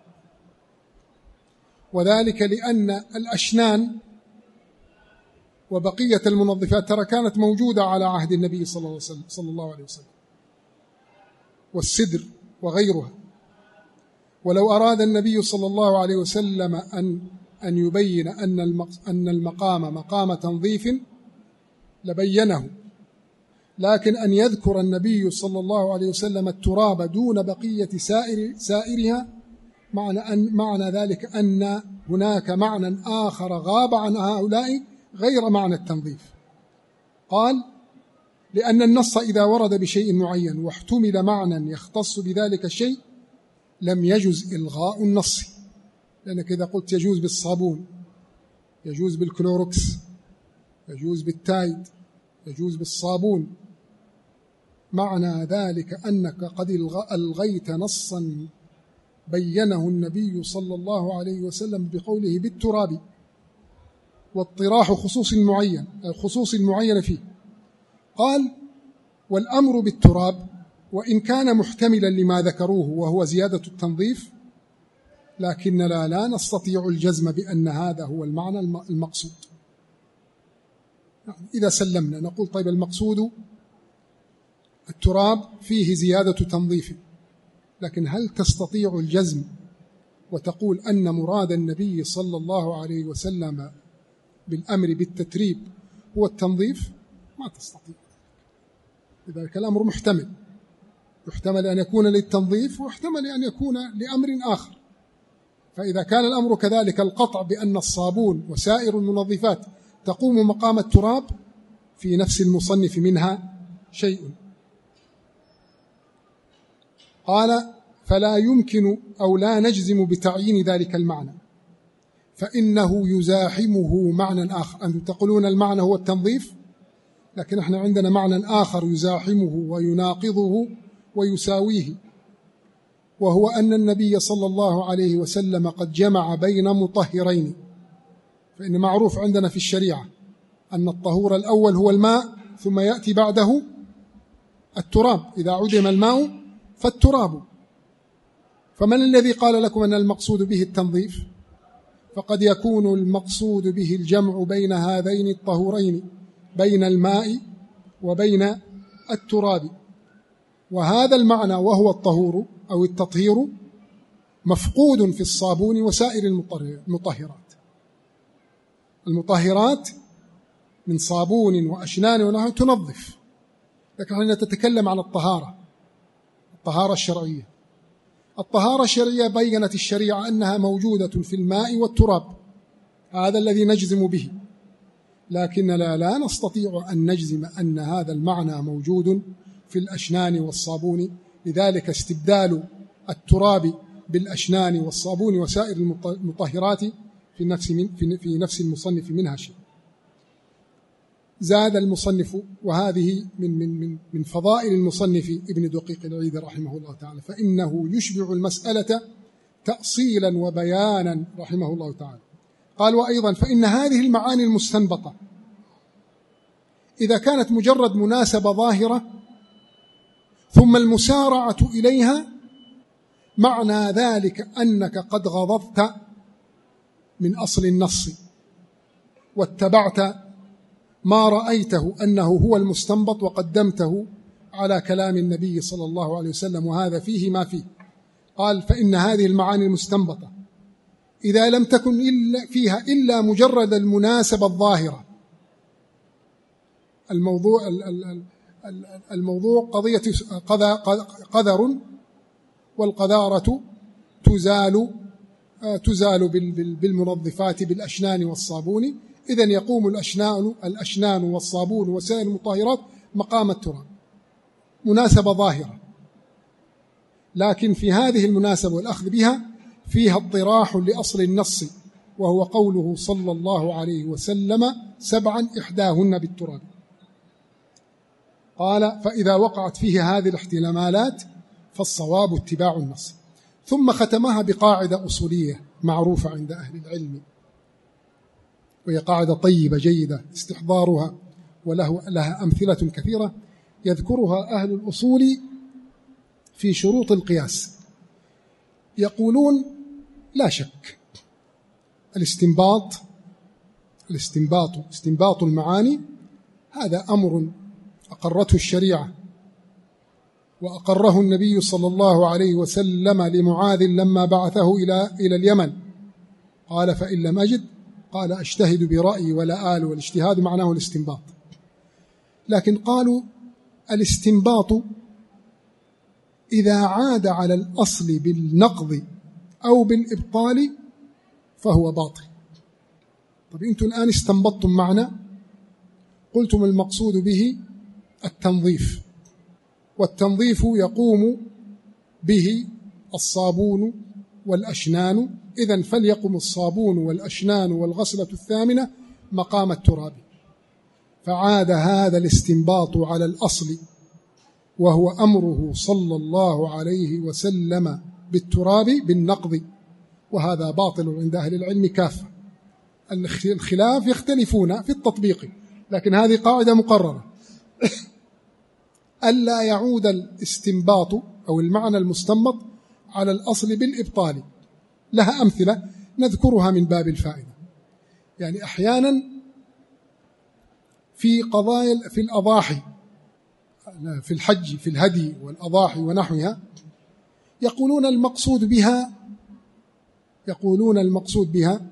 وذلك لأن الأشنان وبقية المنظفات ترى كانت موجودة على عهد النبي صلى الله عليه وسلم، والسدر وغيرها. ولو أراد النبي صلى الله عليه وسلم أن يبين أن المقام مقام تنظيف لبينه، لكن أن يذكر النبي صلى الله عليه وسلم التراب دون بقية سائرها معنى ذلك أن هناك معنى آخر غاب عن هؤلاء غير معنى التنظيف. قال لأن النص إذا ورد بشيء معين واحتمل معنى يختص بذلك الشيء لم يجز إلغاء النص، لأنك إذا قلت يجوز بالصابون، يجوز بالكلوروكس، يجوز بالتايد، يجوز بالصابون، معنى ذلك أنك قد ألغيت نصا بينه النبي صلى الله عليه وسلم بقوله بالتراب، واطراح خصوص المعين فيه. قال والأمر بالتراب وإن كان محتملا لما ذكروه وهو زيادة التنظيف، لكننا لا نستطيع الجزم بأن هذا هو المعنى المقصود. إذا سلمنا نقول طيب المقصود التراب فيه زيادة تنظيف، لكن هل تستطيع الجزم وتقول أن مراد النبي صلى الله عليه وسلم بالأمر بالتتريب هو التنظيف؟ ما تستطيع. لذلك الأمر محتمل، يحتمل أن يكون للتنظيف ويحتمل أن يكون لأمر آخر. فإذا كان الأمر كذلك القطع بأن الصابون وسائر المنظفات تقوم مقام التراب، في نفس المصنف منها شيء. قال فلا يمكن أو لا نجزم بتعيين ذلك المعنى، فإنه يزاحمه معنى آخر. أنتم تقولون المعنى هو التنظيف، لكن احنا عندنا معنى آخر يزاحمه ويناقضه ويساويه، وهو أن النبي صلى الله عليه وسلم قد جمع بين مطهرين. فإن معروف عندنا في الشريعة أن الطهور الأول هو الماء، ثم يأتي بعده التراب، إذا عدم الماء فالتراب. فمن الذي قال لكم أن المقصود به التنظيف؟ فقد يكون المقصود به الجمع بين هذين الطهورين، بين الماء وبين التراب، وهذا المعنى وهو الطهور أو التطهير مفقود في الصابون وسائر المطهرات. المطهرات من صابون وأشنان ونحو تنظف، لكن حين تتكلم عن الطهارة الشرعية، الطهارة الشرعية بيّنت الشريعة أنها موجودة في الماء والتراب، هذا الذي نجزم به، لكننا لا نستطيع أن نجزم أن هذا المعنى موجود في الأشنان والصابون. لذلك استبدال التراب بالأشنان والصابون وسائر المطهرات في نفس المصنف منها شيء. زاد المصنف، وهذه من فضائل المصنف ابن دقيق العيد رحمه الله تعالى، فإنه يشبع المسألة تأصيلا وبيانا رحمه الله تعالى. قال وأيضا فإن هذه المعاني المستنبطة إذا كانت مجرد مناسبة ظاهرة ثم المسارعة إليها، معنى ذلك أنك قد غضضت من أصل النص واتبعت ما رأيته أنه هو المستنبط وقدمته على كلام النبي صلى الله عليه وسلم، وهذا فيه ما فيه. قال فإن هذه المعاني المستنبطة إذا لم تكن فيها إلا مجرد المناسبة الظاهرة، الموضوع قضية قذر، والقذارة تزال بالمنظفات بالأشنان والصابون، إذن يقوم الأشنان والصابون وسائر المطهرات مقام التراب، مناسبة ظاهرة. لكن في هذه المناسبة والأخذ بها فيها اضطراح لأصل النص، وهو قوله صلى الله عليه وسلم 7 إحداهن بالتراب. قال فإذا وقعت فيه هذه الاحتمالات فالصواب اتباع النص. ثم ختمها بقاعدة أصولية معروفة عند أهل العلم، وهي قاعدة طيبة جيدة استحضارها، ولها أمثلة كثيرة يذكرها أهل الأصول في شروط القياس يقولون لا شك استنباط المعاني هذا أمر أقرته الشريعة وأقره النبي صلى الله عليه وسلم لمعاذ لما بعثه إلى اليمن، قال فإن لم أجد قال أجتهد برأيي ولا آل، والاجتهاد معناه الاستنباط. لكن قالوا الاستنباط إذا عاد على الأصل بالنقض أو بالإبطال فهو باطل. طب أنتم الآن استنبطتم معنى، قلتم المقصود به التنظيف، والتنظيف يقوم به الصابون والأشنان، إذن فليقم الصابون والأشنان والغسلة الثامنة مقام التراب. فعاد هذا الاستنباط على الأصل وهو أمره صلى الله عليه وسلم بالتراب بالنقض، وهذا باطل عند أهل العلم كافة. الخلاف يختلفون في التطبيق، لكن هذه قاعدة مقررة ألا يعود الاستنباط أو المعنى المستنبط على الأصل بالإبطال. لها أمثلة نذكرها من باب الفائدة. يعني أحيانا في قضايا في الأضاحي، في الحج، في الهدي والأضاحي ونحوها، يقولون المقصود بها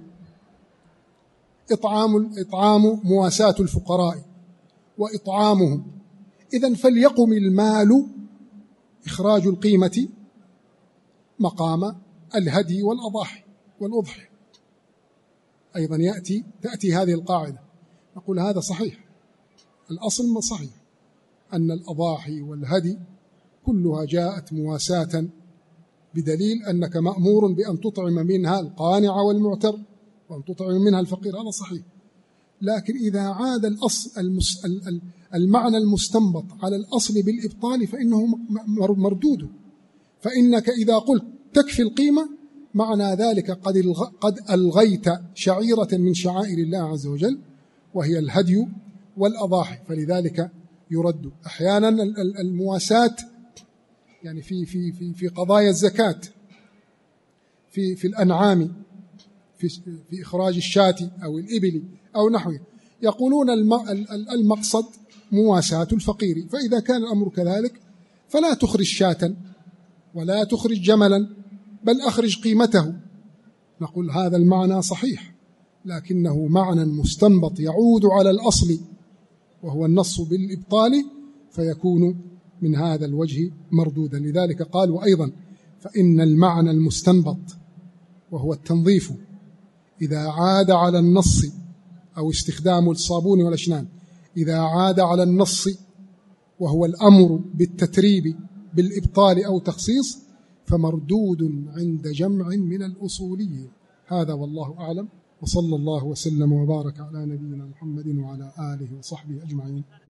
إطعام مواساة الفقراء وإطعامهم، إذن فليقم المال إخراج القيمة مقام الهدي والأضاحي والأضحية. أيضا تأتي هذه القاعدة، نقول هذا صحيح، الأصل صحيح أن الأضاحي والهدي كلها جاءت مواساة، بدليل أنك مأمور بأن تطعم منها القانع والمعتر وأن تطعم منها الفقير، هذا صحيح. لكن إذا عاد المعنى المستنبط على الأصل بالإبطال فإنه مردود. فإنك إذا قلت تكفي القيمة معنى ذلك قد ألغيت شعيرة من شعائر الله عز وجل وهي الهدي والأضاحي، فلذلك يرد. أحيانا المواساة يعني في قضايا الزكاة، في الأنعام، في إخراج الشاة أو الإبل أو نحوه، يقولون المقصد مواساة الفقير، فإذا كان الأمر كذلك فلا تخرج شاة ولا تخرج جملا بل أخرج قيمته. نقول هذا المعنى صحيح، لكنه معنى مستنبط يعود على الأصل وهو النص بالإبطال، فيكون من هذا الوجه مردودا. لذلك قال وأيضا فإن المعنى المستنبط وهو التنظيف إذا عاد على النص أو استخدام الصابون والأشنان إذا عاد على النص وهو الأمر بالتتريب بالإبطال أو تخصيص فمردود عند جمع من الأصوليين. هذا والله أعلم، وصلى الله وسلم وبارك على نبينا محمد وعلى آله وصحبه أجمعين.